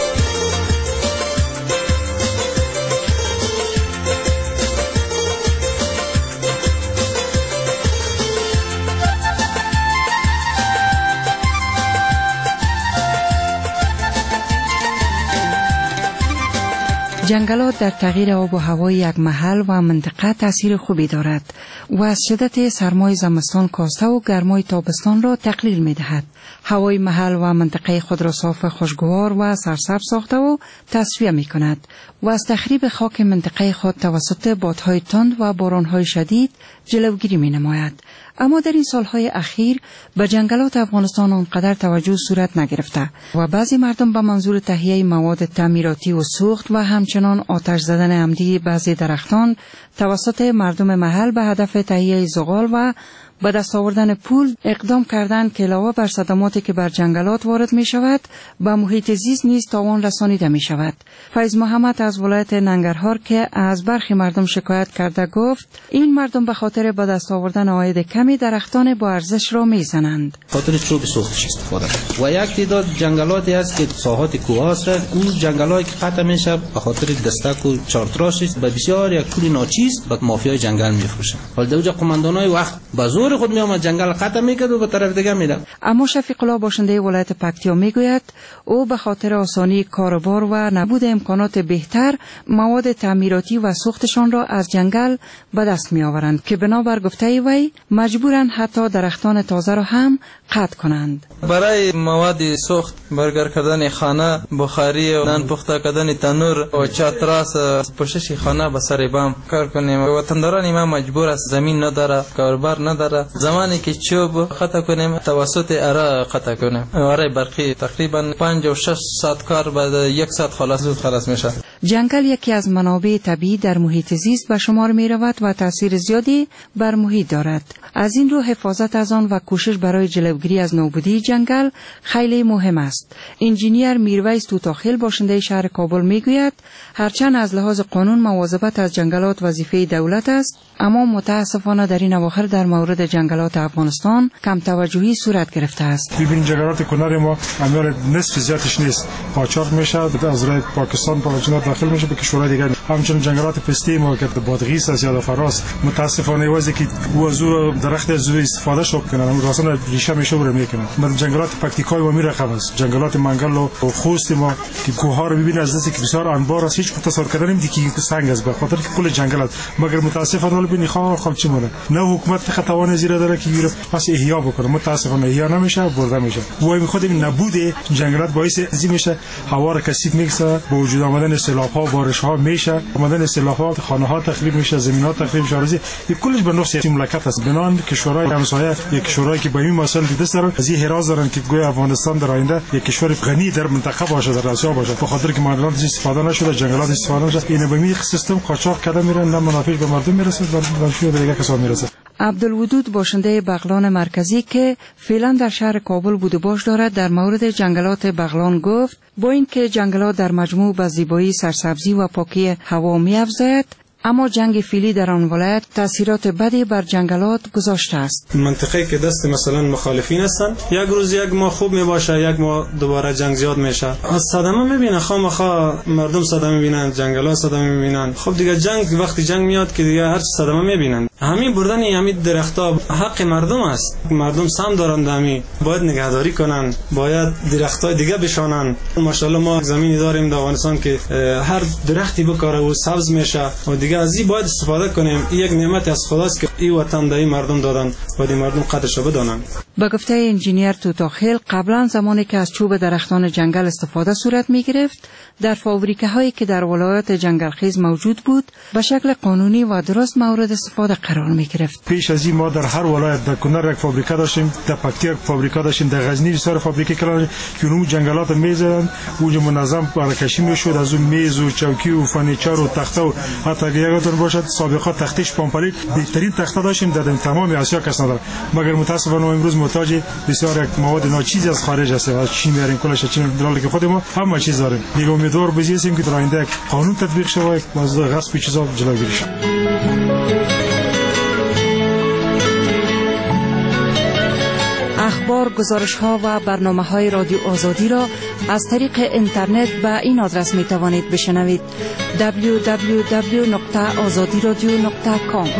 جنگلات در تغییر آب و هوای یک محل و منطقه تأثیر خوبی دارد و از شدت سرمای زمستان کاسته و گرمای تابستان را تقلیل می دهد. هوای محل و منطقه خود را صاف، خوشگوار و سرسبز ساخته و تصفیه می کند و از تخریب خاک منطقه خود توسط بادهای تند و بارانهای شدید جلوگیری می نماید. اما در این سالهای اخیر به جنگلات افغانستان آنقدر توجه صورت نگرفته و بعضی مردم به منظور تهیه مواد تعمیراتی و سوخت و همچنان آتش زدن عمدی بعضی درختان توسط مردم محل به هدف تهیه زغال و به دست آوردن پول اقدام کردند که علاوه بر صدماتی که بر جنگلات وارد می شود به محیط زیست نیز تاوان رسانیده می شود. فیض محمد از ولایت ننگرهار که از برخی مردم شکایت کرده گفت این مردم به خاطر به دست آوردن عاید کمی درختان با ارزش را می زنند. خاطر چوب سوختش استفاده و یک تعداد جنگلاتی است که ساحات کوهاست را اون جنگلایی که قطع میشه به خاطر دستک و چارتراش است به بسیار یک پول ناچیز به مافیای جنگل میفروشن. حالا دوجا قماندانای وقت بازور خود می آمد جنگل قطع میکرد و به طرف دیگه میره. اما شفیق الله باشنده ولایت پکتیا میگوید او به خاطر آسانی کاروبار و نبود امکانات بهتر مواد تعمیراتی و سوختشان را از جنگل به دست می آورند که بنابر گفته وی مجبورند حتی درختان تازه را هم قطع کنند. برای مواد سوخت برگر کردن خانه، بخاری و نان پخته کردن تنور و چتراس پوشش خانه به سر بام کار کنیم. وطنداران ما مجبور است، زمین نداره، کاروبار نداره. زمانی که چوب قطع کنیم توسط اره قطع کنیم، اره برقی تقریبا پنج و شش ساعت کار بعد یک ساعت خلاص زود خلاص میشه. جنگل یکی از منابع طبیعی در محیط زیست به شمار می رود و تاثیر زیادی بر محیط دارد. از این رو حفاظت از آن و کوشش برای جلوگیری از نابودی جنگل خیلی مهم است. انجینیر میرویس توتاخیل باشنده شهر کابل میگوید هرچند از لحاظ قانون مواظبت از جنگلات وظیفه دولت است، اما متاسفانه در این اواخر در مورد جنگلات افغانستان کم توجهی صورت گرفته است. ببین جنگلات کنار ما امیال نصف زیادش نیست، قاچاق میشه از راه پاکستان پاکستان داخل میشه به کشورهای دیگر. همچنین جنگلات پستی ما که بادغیس از یاد فراس متاسفانه واسه که وضو درخت از استفاده شو کنن راسن ریشه میشه ور میکنن. من جنگلات پکتیکای و میره خواست جنگلات منگل و خوست ما که کوه رو ببین از دستی که بسیار انبار است، هیچ تصور کردن نمیدی که سنگ است به خاطر که کل جنگلات مگر متاسفانه ببین خواه خواه چی مونه نه حکومت خطوان زیرا داره که یورپ پس احیا بکنه، متاسفانه احیا نمیشه برده میشه. وای میخواد این نبود جنگلات باعث ازی میشه هوا رو کثیف میشه، با وجود آمدن سیلاب ها بارش ها میشه، آمدن سیلاب ها خانه ها تخریب میشه، زمین ها تخریب میشه، روزی کلش به نفس مملکت است. بنان کشورهای همسایه یک کشورهایی که با این مسائل دیده دارن از این حراس دارن که گویا افغانستان در آینده یک کشور غنی در منطقه باشه، در آسیا باشه، به خاطر که معدنات استفاده نشده، جنگلات استفاده نشده. این به می سیستم قاچاق کرده میرن، نه منافع به مردم میرسه و منافع به دیگر کسان میرسه. عبدالودود باشنده بغلان مرکزی که فعلا در شهر کابل بود و باش دارد در مورد جنگلات بغلان گفت با اینکه جنگلات در مجموع به زیبایی، سرسبزی و پاکی هوا می‌افزاید، اما جنگ فیلی در آن ولایت تاثیرات بدی بر جنگلات گذاشته است. منطقه که دست مثلا مخالفین هستن، یک روز یک ماه خوب می باشه، یک ماه دوباره جنگ زیاد میشه. از صدمه میبینن، خامخا مردم صدمه میبینن، جنگلات صدمه میبینن. خب دیگه جنگ وقتی جنگ میاد که دیگه هر صدمه میبینن. همین بردن همین درختها حق مردم است. مردم سهم دارند، همین باید نگهداری کنن، باید درختای دیگه بشانن. ماشاءالله ما زمینی داریم در افغانستان که هر درختی بکاره و سبز میشه و دیگه از این باید استفاده کنیم. این یک نعمت از خداست که این وطن دایی مردم دادن و دی مردم قدرش رو بدانن. به گفته انجینیر توتاخیل قبلا زمانی که از چوب درختان جنگل استفاده صورت می گرفت در فابریکه هایی که در ولایات جنگل خیز موجود بود به شکل قانونی و درست مورد استفاده قرار می گرفت. پیش از این ما در هر ولایت در کنر یک فابریکه داشتیم، در پکتیک فابریکه داشتیم، در غزنی بسیار فابریکه کردن که اونم جنگلات میزدن، اونجا منظم برکشی میشد، از اون میز و چوکی و فرنیچر و تخته و حتی اگه یادتون باشد سابقا تختش پامپلی بهترین تخته داشتیم در تمام آسیا کس نداره، مگر متاسفانه امروز محتاج بسیار یک مواد ناچیزی از خارج هستیم، از چین میاریم کلش، چین در که خود ما همه چیز داریم. دیگه امیدوار بزیستیم که در آینده قانون تطبیق شود و از غصب چیزا جلوگیری شود. اخبار، گزارش‌ها و برنامه‌های رادیو آزادی را از طریق اینترنت به این آدرس می‌توانید بشنوید: دبلیو دبلیو دبلیو نقطه آزادی رادیو نقطه کام.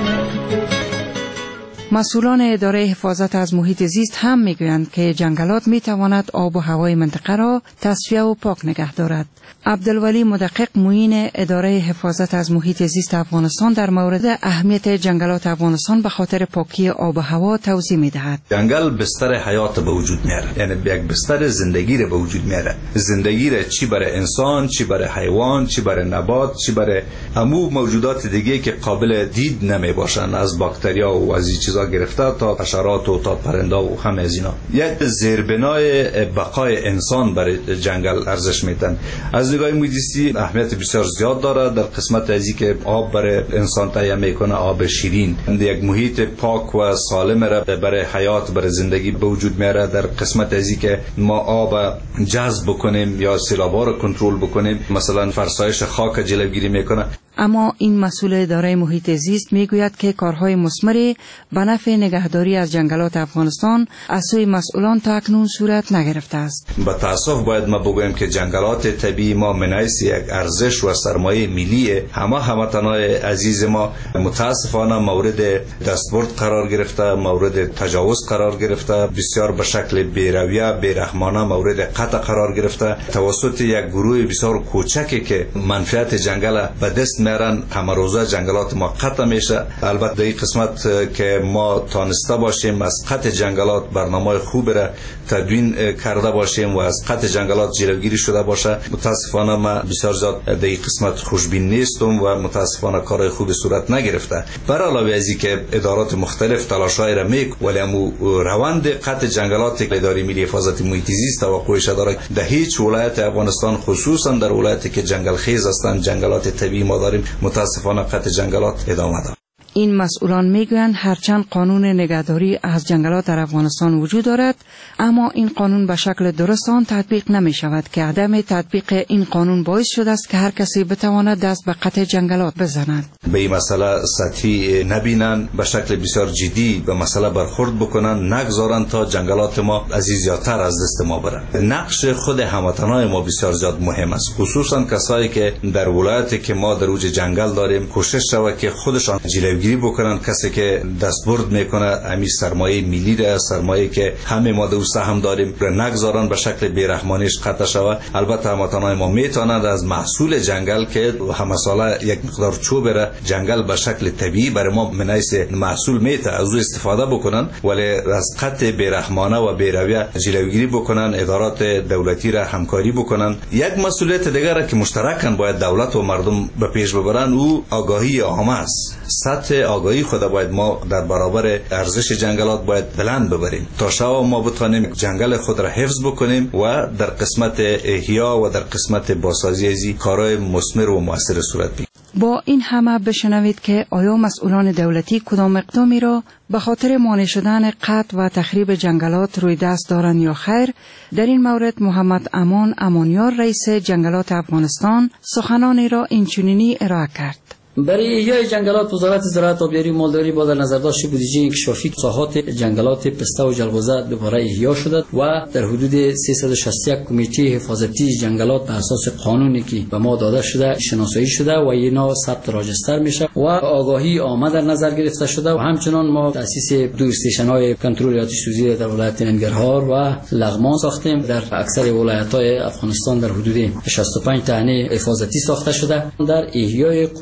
مسئولان اداره حفاظت از محیط زیست هم میگویند که جنگلات میتواند آب و هوای منطقه را تصفیه و پاک نگه دارد. عبدالولی مدقق معین اداره حفاظت از محیط زیست افغانستان در مورد اهمیت جنگلات افغانستان به خاطر پاکی آب و هوا توضیح میدهد. جنگل بستر حیات به وجود میاره، یعنی یک بستر زندگی را به وجود میاره. زندگی را چی برای انسان، چی برای حیوان، چی برای نبات، چی برای همو موجودات دیگه که قابل دید نمی باشن، از باکتریا و از این چیزا گرفته تا حشرات و تا پرنده و همه از اینا. یک زیربنای بقای انسان برای جنگل ارزش میدن. از نگاه محیطی اهمیت بسیار زیاد داره در قسمت ازی که آب برای انسان تهیه میکنه، آب شیرین، یک محیط پاک و سالم را برای حیات، برای زندگی به وجود میاره. در قسمت ازی که ما آب جذب بکنیم یا سیلابا را کنترل بکنیم، مثلا فرسایش خاک جلوگیری میکنه. اما این مسئول اداره محیط زیست میگوید که کارهای مثمری به نفع نگهداری از جنگلات افغانستان از سوی مسئولان تا اکنون صورت نگرفته است. با تاسف باید ما بگویم که جنگلات طبیعی ما منایس یک ارزش و سرمایه ملی، همه هموطنان عزیز ما متاسفانه مورد دستبرد قرار گرفته، مورد تجاوز قرار گرفته، بسیار به شکل بی‌رویه، بی‌رحمانه مورد قطع قرار گرفته توسط یک گروه بسیار کوچکی که منفعت جنگل به دست میارن. همه روزه جنگلات ما قطع میشه. البته در این قسمت که ما تانسته باشیم از قطع جنگلات برنامه خوب را تدوین کرده باشیم و از قطع جنگلات جلوگیری شده باشه، متاسفانه ما بسیار زیاد در این قسمت خوشبین نیستم و متاسفانه کارهای خوب صورت نگرفته. بر علاوه از اینکه ادارات مختلف تلاش‌های را میکنند، ولی امو روند قطع جنگلات اداره ملی حفاظت محیط زیست توقعش داره در هیچ ولایت افغانستان، خصوصا در ولایتی که جنگل خیز هستند، جنگلات طبیعی ما داریم، متاسفانه قطع جنگلات ادامه دارد. این مسئولان میگویند هرچند قانون نگهداری از جنگلات در افغانستان وجود دارد، اما این قانون به شکل درست آن تطبیق نمی شود که عدم تطبیق این قانون باعث شده است که هر کسی بتواند دست به قطع جنگلات بزند. به این مسئله سطحی نبینن، به شکل بسیار جدی به مسئله برخورد بکنن، نگذارن تا جنگلات ما عزیزیاتر از دست ما برن. نقش خود هموطنان ما بسیار زیاد مهم است، خصوصا کسایی که در ولایتی که ما در اوج جنگل داریم کوشش شود که خودشان جلوگیری بکنن. کسی که دستبرد میکنه امی سرمایه ملی را، سرمایه که همه ما در سهم داریم، را نگذارن به شکل بیرحمانیش قطع شود. البته هموطنان ما میتونند از محصول جنگل که همه ساله یک مقدار چوب را جنگل به شکل طبیعی برای ما منایس محصول میته از او استفاده بکنن، ولی از قطع بیرحمانه و بیرویه جلوگیری بکنن، ادارات دولتی را همکاری بکنن. یک مسئولیت دیگر که مشترکاً باید دولت و مردم به پیش ببرن، او آگاهی عامه است. سطح آگاهی خود باید ما در برابر ارزش جنگلات باید بلند ببریم تا شما ما بتوانیم جنگل خود را حفظ بکنیم و در قسمت احیا و در قسمت بازسازی ازی کارهای مثمر و موثر صورت بگیرد. با این همه بشنوید که آیا مسئولان دولتی کدام اقدامی را به خاطر مانع شدن قطع و تخریب جنگلات روی دست دارند یا خیر؟ در این مورد محمد امان امانیار رئیس جنگلات افغانستان سخنانی را اینچنینی ارائه کرد. برای احیای جنگلات وزارت زراعت، آبیاری و مالداری با در نظر داشت بودجه انکشافی ساحات جنگلات پسته و جلغوزه دوباره احیا شده و در حدود سیصد و شصت و یک کمیته حفاظتی جنگلات به اساس قانونی که به ما داده شده شناسایی شده و اینا ثبت راجستر میشه و آگاهی عامه در نظر گرفته شده و همچنان ما تاسیس دو استیشن‌های کنترل آتش سوزی در ولایت ننگرهار و لغمان ساختیم. در اکثر ولایت‌های افغانستان در حدود شصت و پنج تنه حفاظتی ساخته شده. در احیای کوریجات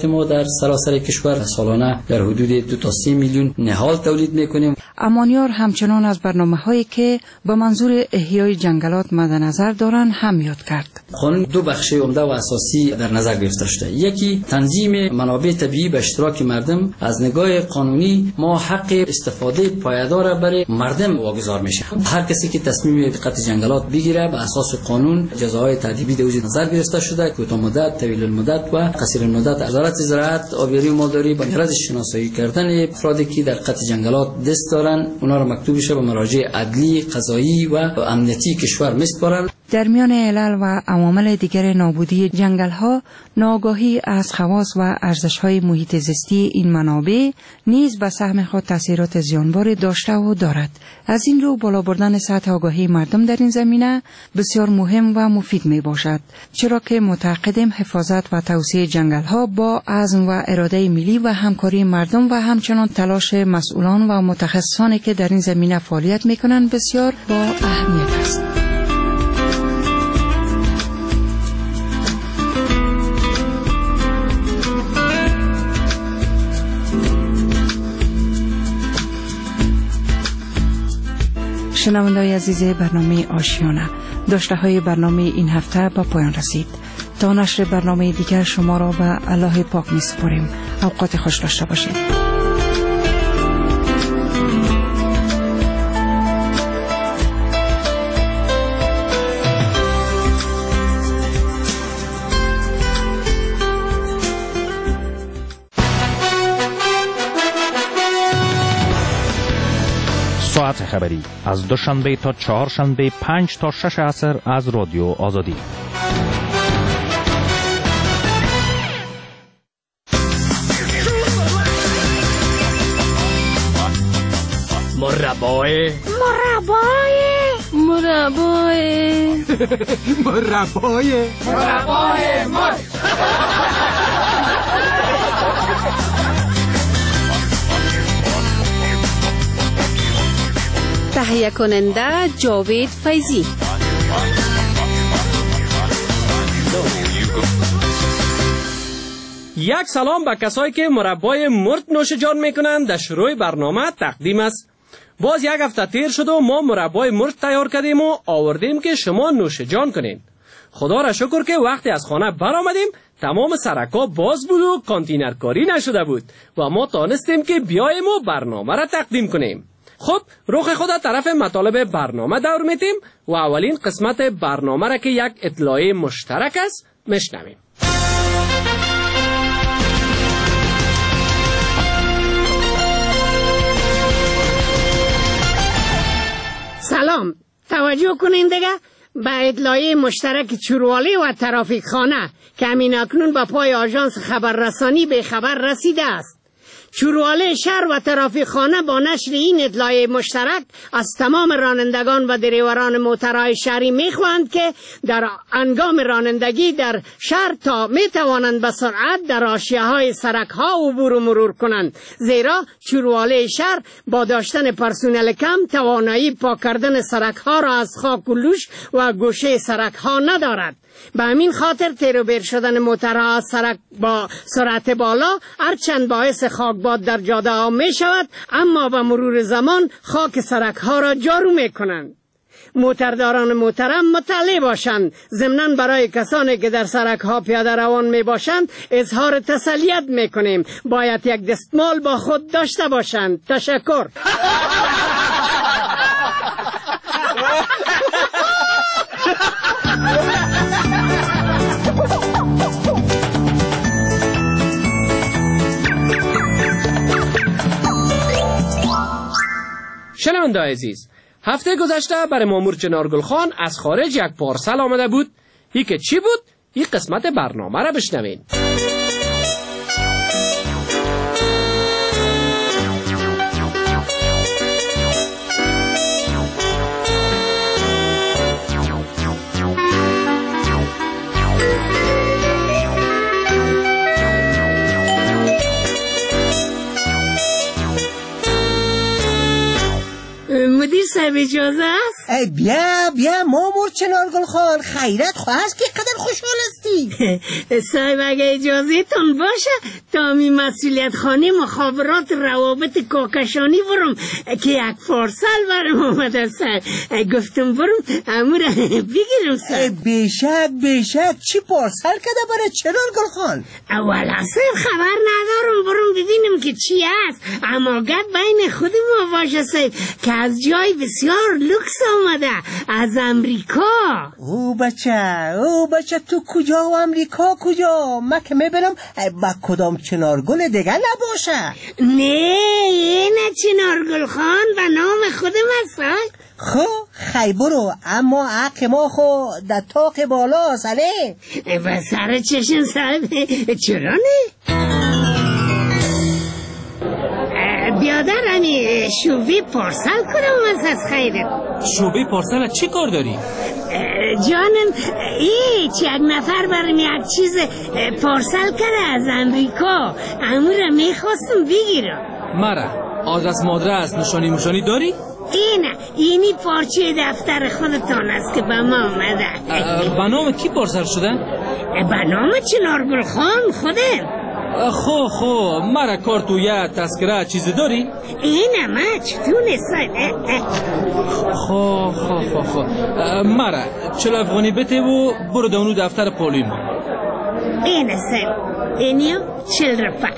ما در سراسر کشور سالانه در حدود دو تا سه میلیون نهال تولید میکنیم. امانیار همچنان از برنامه‌هایی که به منظور احیای جنگلات مد نظر دارند هم یاد کرد. قانون دو بخش عمده و اساسی در نظر گرفته شده. یکی تنظیم منابع طبیعی به اشتراک مردم. از نگاه قانونی ما حق استفاده پایدار برای مردم واگذار میشه. هر کسی که تصمیم به قطع جنگلات بگیره به اساس قانون جزاهای تادیبی در نظر گرفته شده. کوتاه مدت، طویل المدت و قصیر المدت. وزارت زراعت، آبیاری و مالداری با غرض شناسایی کردن افرادی که در قطع جنگلات دست دارن اونا را مکتوبش به مراجع عدلی، قضایی و امنیتی کشور میسپارن. در میان علل و عوامل دیگر نابودی جنگل‌ها ناآگاهی از خواص و ارزش‌های محیط زیستی این منابع نیز به سهم خود تاثیرات زیانبار داشته و دارد. از این رو بالا بردن سطح آگاهی مردم در این زمینه بسیار مهم و مفید می باشد، چرا که معتقدیم حفاظت و توسعه جنگل‌ها با عزم و اراده ملی و همکاری مردم و همچنان تلاش مسئولان و متخصصانی که در این زمینه فعالیت می‌کنند بسیار با اهمیت است. شنونده‌های عزیز برنامه آشیانه، داشته های برنامه این هفته با پایان رسید. تا نشر برنامه دیگر شما را به الله پاک می سپاریم. اوقات خوش داشته باشید. ساعت خبری از دوشنبه تا چهارشنبه پنج تا شش عصر از رادیو آزادی. مربای مربای مربای مربای مربای مر تهیه کننده جاوید فیضی. یک سلام به کسایی که مربای مرد نوش جان میکنند. در شروع برنامه تقدیم است. باز یک هفته تیر شد و ما مربای مرد تیار کردیم و آوردیم که شما نوش جان کنین. خدا را شکر که وقتی از خانه برآمدیم تمام سرکا باز بود و کانتینر کاری نشده بود و ما تانستیم که بیایم و برنامه را تقدیم کنیم. خب رخ خود طرف مطالب برنامه دور میتیم و اولین قسمت برنامه را که یک اطلاعیه مشترک است میشنویم. سلام، توجه کنین دیگه به اطلاعیه مشترک چوروالی و ترافیک خانه که همین اکنون با پای آژانس خبررسانی به خبر رسیده است. چوروالی شهر و ترافیک خانه با نشر این اطلاعیه مشترک از تمام رانندگان و دریوران موترهای شهری میخواهند که در هنگام رانندگی در شهر تا میتوانند به سرعت در حاشیه‌های سرک‌ها عبور و مرور کنند، زیرا چوروالی شهر با داشتن پرسنل کم توانایی پاک کردن سرک‌ها را از خاک و لوش و گوشه سرک‌ها ندارد. به همین خاطر تیر و بیر شدن موترها از سرک با سرعت بالا هرچند باعث خاکباد در جاده ها می شود، اما به مرور زمان خاک سرک ها را جارو می کنند. موترداران محترم مطلع باشند. ضمناً برای کسانی که در سرک ها پیاده روان می باشند اظهار تسلیت می کنیم باید یک دستمال با خود داشته باشند. تشکر. شنونده عزیز، هفته گذشته برای مامور چنارگل خان از خارج یک پارسل آمده بود. ای که چی بود؟ این قسمت برنامه را بشنوین. مدیر صاحب اجازه است؟ بیا بیا مامور چنارگل خان، خیرت خواست که قدر خوشحال هستی. صاحب اگه اجازه تون باشه تا می مسئولیت خانه مخابرات روابط کوکشانی برم که یک پارسل برم آمده صاحب. گفتم برم امور بگیرم صاحب. بیشک بیشک چی پارسل کده برای چنارگل خان؟ اول صاحب خبر ندارم، برم ببینم که چی است، اما گد بین خود ما باشه صاحب که از جای بسیار لوکس آمده، از امریکا. او بچه او بچه تو کجا و امریکا کجا؟ من که میبینم با کدام چنارگل دیگه نباشه. نه نه چنارگل خان و نام خودم است. خو خی برو، اما حق ما خو در طاق بالا ساله و سر چشم صاحب. چرا نه؟ بیادر همی شوبی پارسل کنم از خیرت. شوبی پارسل چی کار داری؟ جانم ایچ یک نفر برم یک چیز پارسل کرده از امریکا، امورا میخواستم بگیرم. مرا آدرس مادرس نشانی مشانی داری؟ اینه اینی پارچه دفتر خودتان است که به ما آمده. به نام کی پارسل شدن؟ به نام چنارگل خان خودم. خو خو مرا کار تو یا تذکره چیزی داری؟ اینه ما چطور نیستن. خو خو خو خو مرا چل افغانی بته و برو دونو دفتر پولی ما. اینه سن اینیو چل رفا.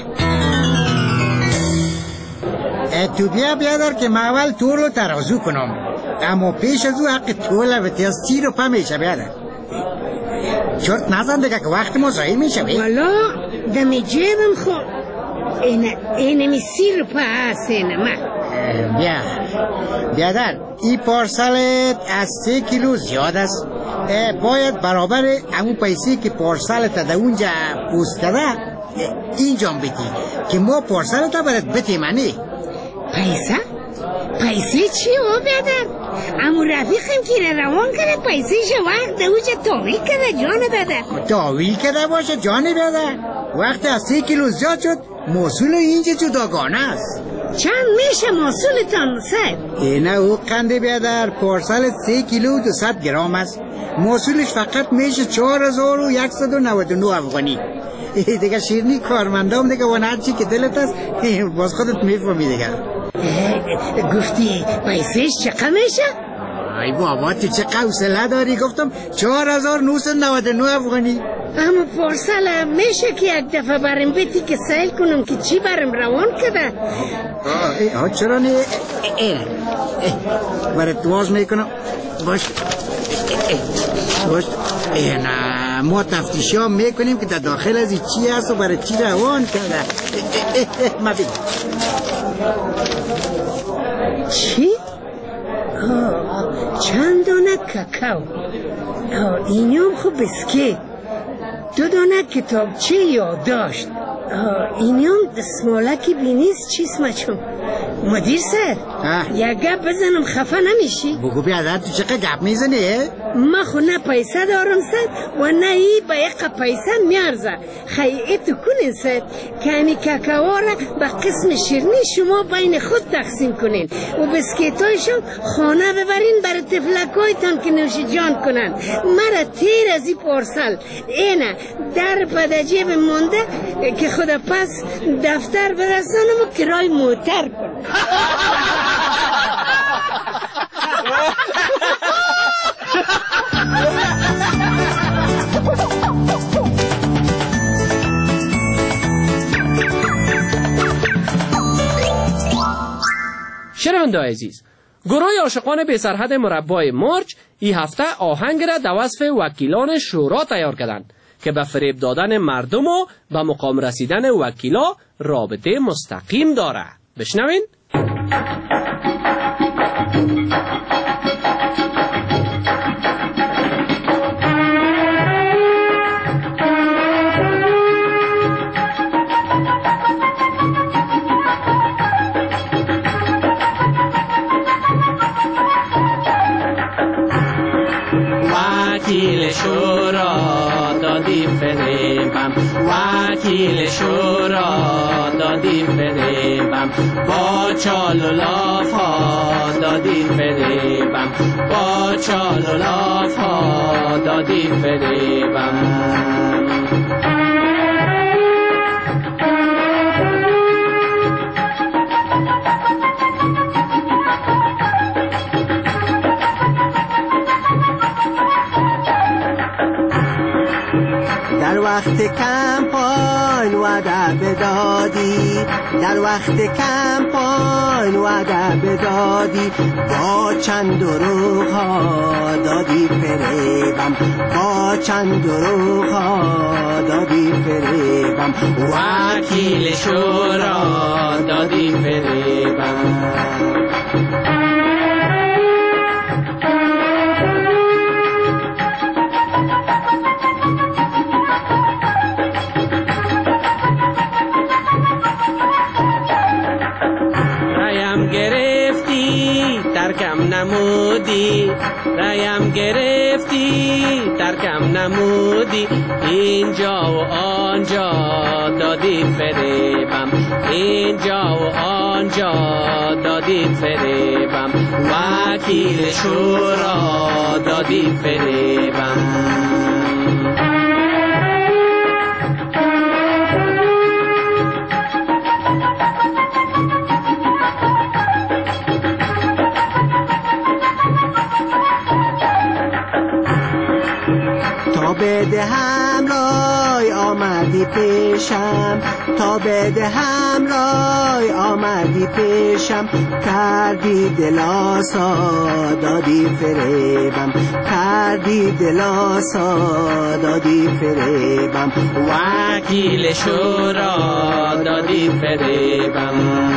تو بیا بیادر که ما اول طول رو ترازو کنم، اما پیش از او حق طول و تیز سی رو پا میشه بیادر. چرت نزن دیگه که وقت ما ضایع میشه. والا دمی جیبم خو اینه اینه می سی رو پا هست. اینه ما بیا بیادر این پارسلت از سه کیلو زیاد است، باید برابر همون پیسی که پارسلت در اونجا پوستده اینجا بدی که ما پارسلت برات بتیمانی. پیسه؟ پیسه چی او بیادر؟ امو رفیقم که روان کرده پیسه شو وقت دوجه تاویل کرده جان بیادر. تاویل کرده باشه جان بیادر، وقت از سه کیلو زیاد شد موصول اینجا جداگانه است. چند میشه موصولتان صاحب؟ اینه او قنده بیادر، پارسل سه کیلو و دوصد گرام است، موصولش فقط میشه چهار هزار و یکصد و نود و نه افغانی. دیگه شیرنی کارمندام دیگه وان هرچی که دلت است باز خودت میفهمی دیگه. گفتی پیسهش چقدر میشه؟ ای بابا تو چه حوصله داری؟ گفتم چهار هزار و نهصد و نود و نه افغانی. اما پارسل میشه که یک دفعه برم بیتی که سیل کنم که چی برم روان کده؟ آه چرا نه؟ برات واز میکنم باش باش. نه ما تفتیشی ها میکنیم که در داخل از چی هست و برای چی روان کرده. ما بید چی؟ چند دانه کاکاو، اینیام خوب بسکیت، دو دانه کتابچه یادداشت، اینیام دستمالکی بینیست چیست مچون. مدیر سر یک گپ بزنم خفه نمیشی؟ بگو بیادر تو چقدر گپ میزنی؟ ما خو نه پیسه دارم سر و نه ای با یک پیسه میارزه. خیلی تو کنین سر که همی کاکاوا را به قسم شیرنی شما بین خود تقسیم کنین و بسکیتایشان خانه ببرین برای تفلکایتان که نوش جان کنن. مرا تیر از این پارسل اینه در پدجیب مونده که خدا پس دفتر برسانم و کرای موتر کنم. شنونده عزیز، گروه عاشقان بی سرحد مربای مرج این هفته آهنگ را در وصف وکیلان شورا تیار کردند که به فریب دادن مردم و به مقام رسیدن وکیلا رابطه مستقیم داره. بشنوین. وکیل شورا دادی فریبم، وکیل شورا دادی فریبم، با چال و لافا دادی فریبم. فریبم با چال و لاف ها دادی فریبم. در وقت کمپاین وعده بدادی، در وقت کمپاین وعده بدادی، با چند دروغ ها دادی فریبم، با چند دروغ ها دادی فریبم. وکیل شورا دادی فریبم. ترکم نمودی، رایم گرفتی ترکم نمودی، اینجا و آنجا دادی فریبم، اینجا و آنجا دادی فریبم. وکیل شورا دادی فریبم. بدهم رای آمدی پیشم، تا بدهم رای آمدی پیشم، کردی دلاسا دادی فریبم، کردی دلاسا دادی فریبم. وکیل شورا دادی فریبم.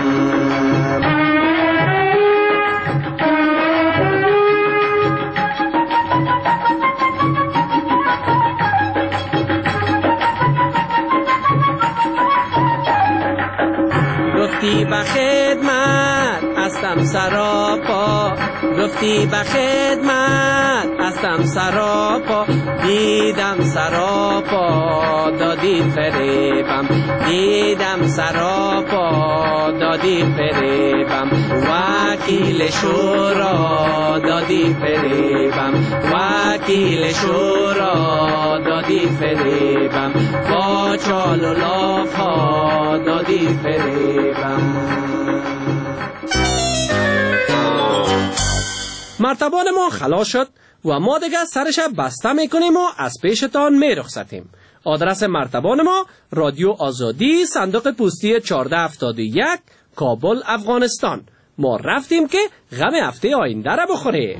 گفتی به خدمت هستم سراپا، گفتی به خدمت هستم سراپا، دیدم سراپا دادی فریبم، دیدم سراپا دادی فریبم. وکیل شورا دادی فریبم، وکیل شورا دادی فریبم. با چال و لاف ها دادی فریبم. مرتبان ما خلاص شد و ما دیگه سرش بسته میکنیم و از پیشتان میرخصتیم. آدرس مرتبان ما رادیو آزادی، صندوق پستی چهارده هفتاد و یک، کابل، افغانستان. ما رفتیم که غم هفته آینده را بخوره.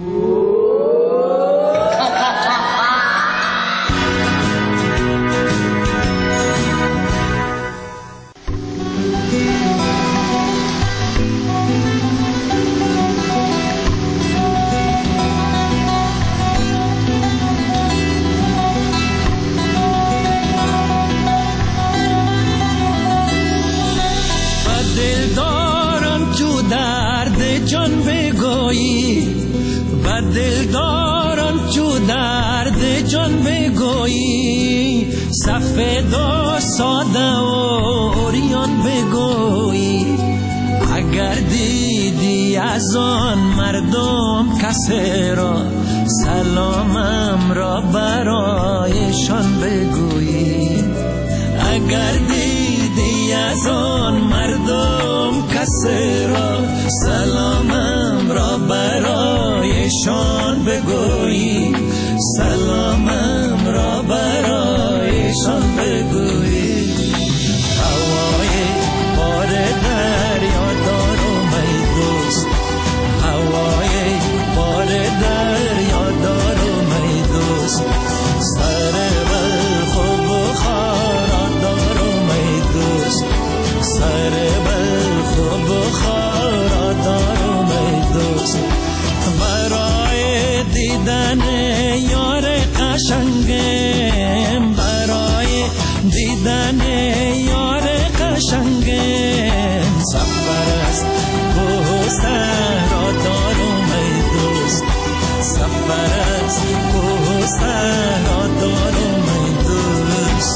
جان بگویی و دلداران چو درد جان بگویی، سفید و ساده و اوریان بگویی. اگر دیدی از آن مردم کسی را، سلامم را برایشان بگویی. اگر دیدی از آن مردم کسی را، سلامم را برایشان بگویی، سلامم را برایشان بگویی. هوای بار دریا دارم ای دوست، هوای بار دریا دارم ای دوست. سر بلخ و بخارا دارم ای دوست، سر بلخ و بخارا دارم ای دوست. برای دیدن یار قشنگم، برای دیدن یار قشنگم، سفر است کوه صحرا دارم ای دوست، سفر است کوه صحرا دارم ای دوست.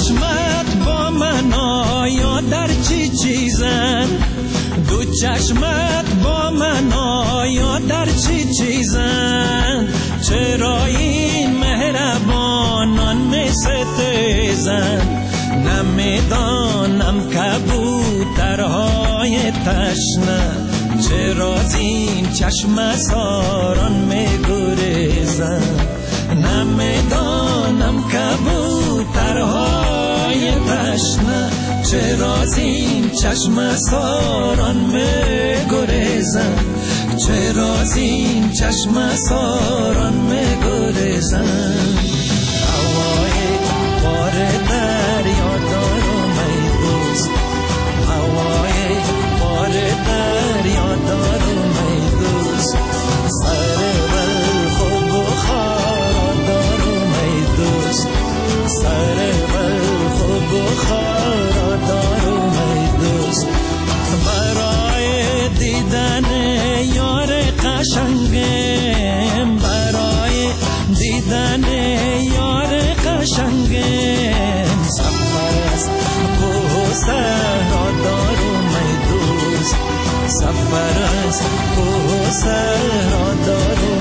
چشمت با من آیا در چی چیزن دو چشمت با من آیا در چی چیزن چرا این مهربانان می ستیزن نمیدانم کبوترهای تشنه چرا زین چشم ساران می گریزن نمیدانم کبوترهای تشنه چرا زین چشم ساران می گریزن چرا زین چشم ساران می گریزن هوای بار دریا دارم ای دوست هوای بار دریا دارم ای دوست سر بلخ و بخارا دارم ای دوست سر بلخ و بخارا دارم ای دوست برای دیدن یار قشنگم برای دیدن یار قشنگم سفر است کوه صحرا دارم ای دوست سفر است کوه صحرا دارم